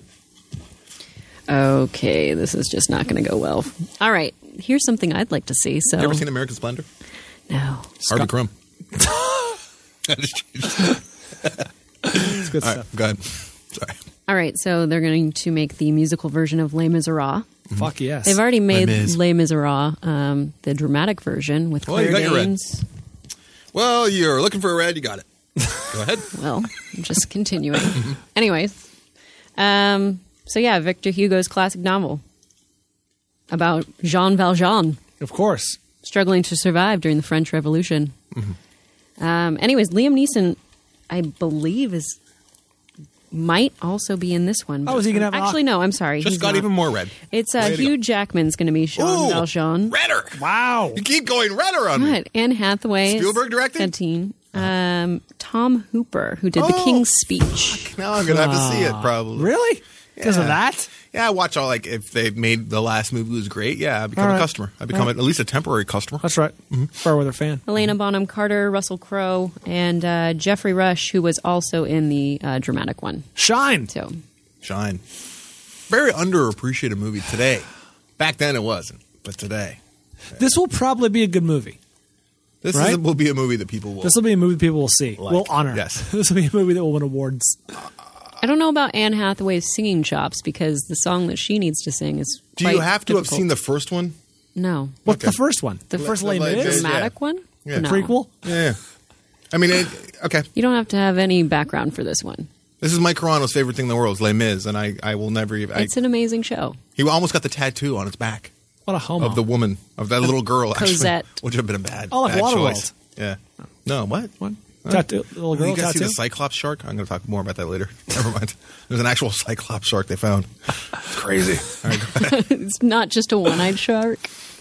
Okay, this is just not going to go well. All right, here's something I'd like to see. So You ever seen American Splendor? no. Harvey Crumb. It's good All stuff. right, go ahead. Sorry. All right, so they're going to make the musical version of Les Miserables. Fuck yes. They've already made Mis. Les Miserables, the dramatic version with Well, you Claire got your red. Danes. Well, you're looking for a red. You got it. Go ahead. Well, I'm just continuing. Anyways, so yeah, Victor Hugo's classic novel about Jean Valjean Of course. struggling to survive during the French Revolution. Anyways, Liam Neeson, I believe, might also be in this one. Oh, is he gonna have Actually, no, I'm sorry. Just he's got not. even more red. It's Way to Hugh go. Jackman's going to be Jean Ooh, Valjean. redder. Wow. You keep going redder on me. What? Anne Hathaway. Spielberg directed? 17. Tom Hooper, who did The King's Speech. Now I'm going to have to see it, probably. Really? Because of Yeah. that? Yeah, I watch all, like, if they made the last movie was great, yeah, I become All a right. customer. I become at least a temporary customer. That's right. Fairweather fan. Helena Bonham Carter, Russell Crowe, and Jeffrey Rush, who was also in the dramatic one. Shine. So, Shine. Very underappreciated movie today. Back then it wasn't, but today. This will probably be a good movie. This Right? will be a movie that people will. This will be a movie people will see. Like, We'll honor. yes. This will be a movie that will win awards. I don't know about Anne Hathaway's singing chops because the song that she needs to sing is Do quite you have to have difficult. seen the first one? No. What's Okay. the first one? The The- first the Les Les Mis? Mis. Dramatic one? Yeah. No. Prequel? Yeah. I mean, okay. You don't have to have any background for this one. This is Mike Carano's favorite thing in the world is Les Mis, and I will never even. It's an amazing show. He almost got the tattoo on his back What a homo. of the woman, of that little girl, actually. Cosette. Which would have been a bad, Oh, like bad Waterworld. choice. Yeah. No, what? What? Tattoo, little girl You guys see tattoo? the Cyclops shark? I'm going to talk more about that later. Never mind. There's an actual Cyclops shark they found. It's crazy. All right, go ahead. It's not just a one-eyed shark.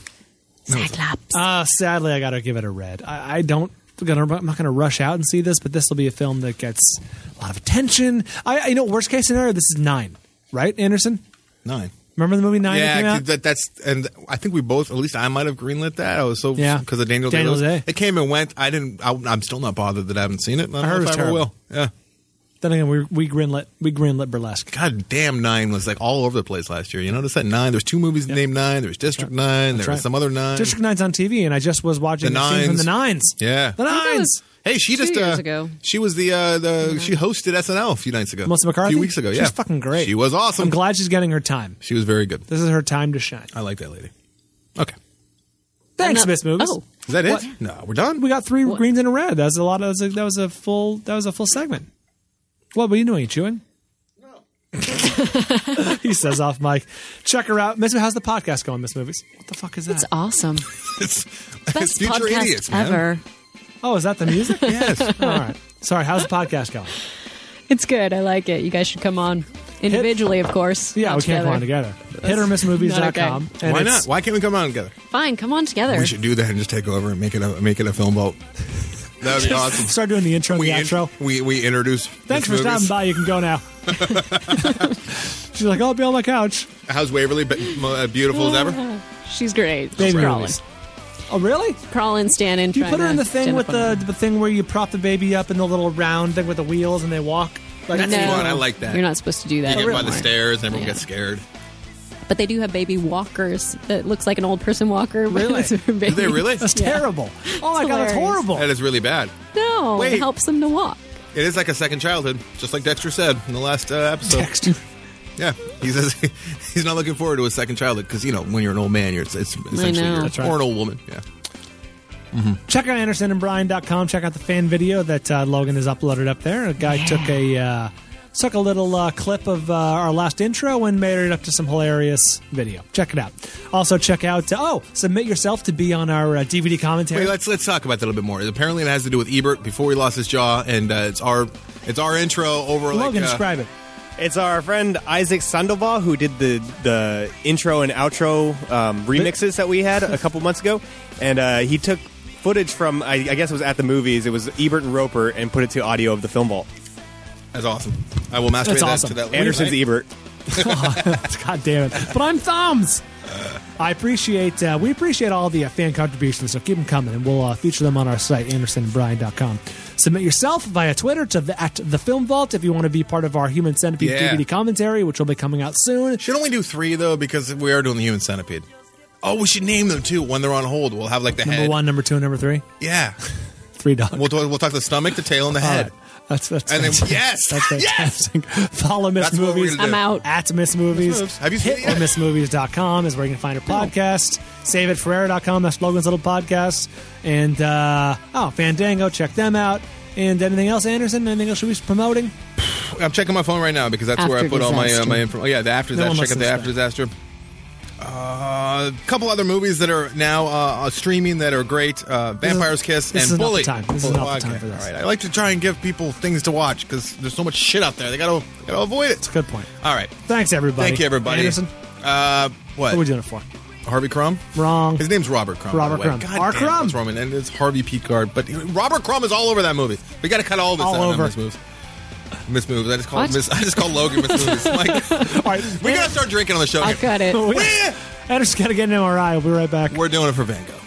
Cyclops. Sadly, I got to give it a red. I'm not going to rush out and see this, but this will be a film that gets a lot of attention. Worst case scenario, this is 9, right, Anderson? 9. Remember the movie 9 that came Yeah, out? that's and I think we both, at least I might have greenlit that. I was so Yeah. because of Daniel Daniel Day-Lewis. Day. It came and went. I'm still not bothered that I haven't seen it. I don't I heard know it if was I ever terrible. will. Yeah. Then again, we greenlit Burlesque. God damn, 9 was like all over the place last year. You notice that 9? There's 2 movies named 9. There's District 9. There right. was some other 9. District 9's on TV, and I just was watching The the scene from Nines. the Nines. Yeah. The Nines. Hey, she 2 just years ago. she was the she hosted SNL a few nights ago. Melissa McCarthy? A few weeks ago. She's Yeah, fucking great. She was awesome. I'm glad she's getting her time. She was very good. This is her time to shine. I like that lady. Okay, Thanks, And, Miss Movies. oh. is that What? it? No, we're done. We got 3 greens and a red. That was a lot. That was a full segment. What were you doing? You chewing? No. He says off mic. Check her out, Miss. How's the podcast going, Miss Movies? What the fuck is that? It's awesome. It's Best future podcast idiots, man. ever. Oh, is that the music? Yes. All right. Sorry. How's the podcast going? It's good. I like it. You guys should come on. Individually, of course. Yeah, not we can't come on together. HitOrMissMovies.com. not and Why it's- not? Why can't we come on together? Fine, come on together. We should do that and just take over and make it a film vault. That would be awesome. Start doing the intro and the outro. We introduce. Thanks for Miss stopping Movies. by. You can go now. She's like, I'll be on my couch. How's Waverly? Beautiful as ever. She's great. Baby She's crawling. movies. Oh, really? Crawling, standing. Do you trying put her in to the thing stand with up on the thing where you prop the baby up in the little round thing with the wheels and they walk? Like, No. That's fun. I like that. You're not supposed to do that. You get by anymore. the stairs and everyone Yeah. gets scared. But they do have baby walkers that looks like an old person walker. but Really? it's for Do they babies. really? That's Yeah. terrible. Oh my God, that's hilarious. horrible. That is really bad. No, Wait. it helps them to walk. It is like a second childhood, just like Dexter said in the last episode. Dexter. Yeah, he says he's not looking forward to his second childhood because when you're an old man, it's essentially know. you're That's right. or an old woman. Yeah. Check out AndersonandBryan.com. Check out the fan video that Logan has uploaded up there. A guy took a little clip of our last intro and made it up to some hilarious video. Check it out. Also, check out submit yourself to be on our DVD commentary. Wait, let's talk about that a little bit more. Apparently, it has to do with Ebert before he lost his jaw, and it's our intro over Logan, like describe it. It's our friend Isaac Sandoval who did the intro and outro remixes that we had a couple months ago, and he took footage from I guess it was at the movies. It was Ebert and Roper, and put it to audio of the film vault. That's awesome. I will masturbate That's that awesome. to that. later. Anderson's Ebert. God damn it! But I'm Thumbs. We appreciate all the fan contributions, so keep them coming, and we'll feature them on our site, AndersonandBryan.com. Submit yourself via Twitter to at the Film Vault if you want to be part of our Human Centipede Yeah. DVD commentary, which will be coming out soon. Should only do 3 though because we are doing the Human Centipede. Oh, we should name them too when they're on hold. We'll have like the Number head. 1, number 2, and number 3. Yeah, 3 dogs. we'll talk the stomach, the tail, and the head. That's And then fantastic. yes, That's yes. fantastic. Follow Miss That's what we're Movies gonna do. I'm out. at Miss Movies. Have you seen it yet? HitOrMissMovies.com is where you can find her podcast. SaveItForEra.com, that's Logan's little podcast. And Fandango, check them out. And anything else, Anderson? Anything else should we be promoting? I'm checking my phone right now because that's where I After put all my disaster. my info. Oh yeah, the after No one disaster. Check out the listens after to disaster. A couple other movies that are now streaming that are great: Vampire's Kiss this and is not the Bully. time. This is not the time for this. All right, I like to try and give people things to watch because there's so much shit out there. They gotta avoid it. Good point. All right, Thanks, everybody. thank you, everybody. Anderson, What? what are we doing it for? Harvey Crumb? Wrong. His name's Robert Crumb. Robert by the way. Crumb. God R. damn, Crumb. what's wrong with it? And it's Harvey Picard. But Robert Crumb is all over that movie. We got to cut all this All out. over. Miss Moves. I just call What? I just call Logan Miss Moves. Like, All right. we got to start drinking on the show. I'll again. cut it. Anderson's got to get an MRI. We'll be right back. We're doing it for Van Gogh.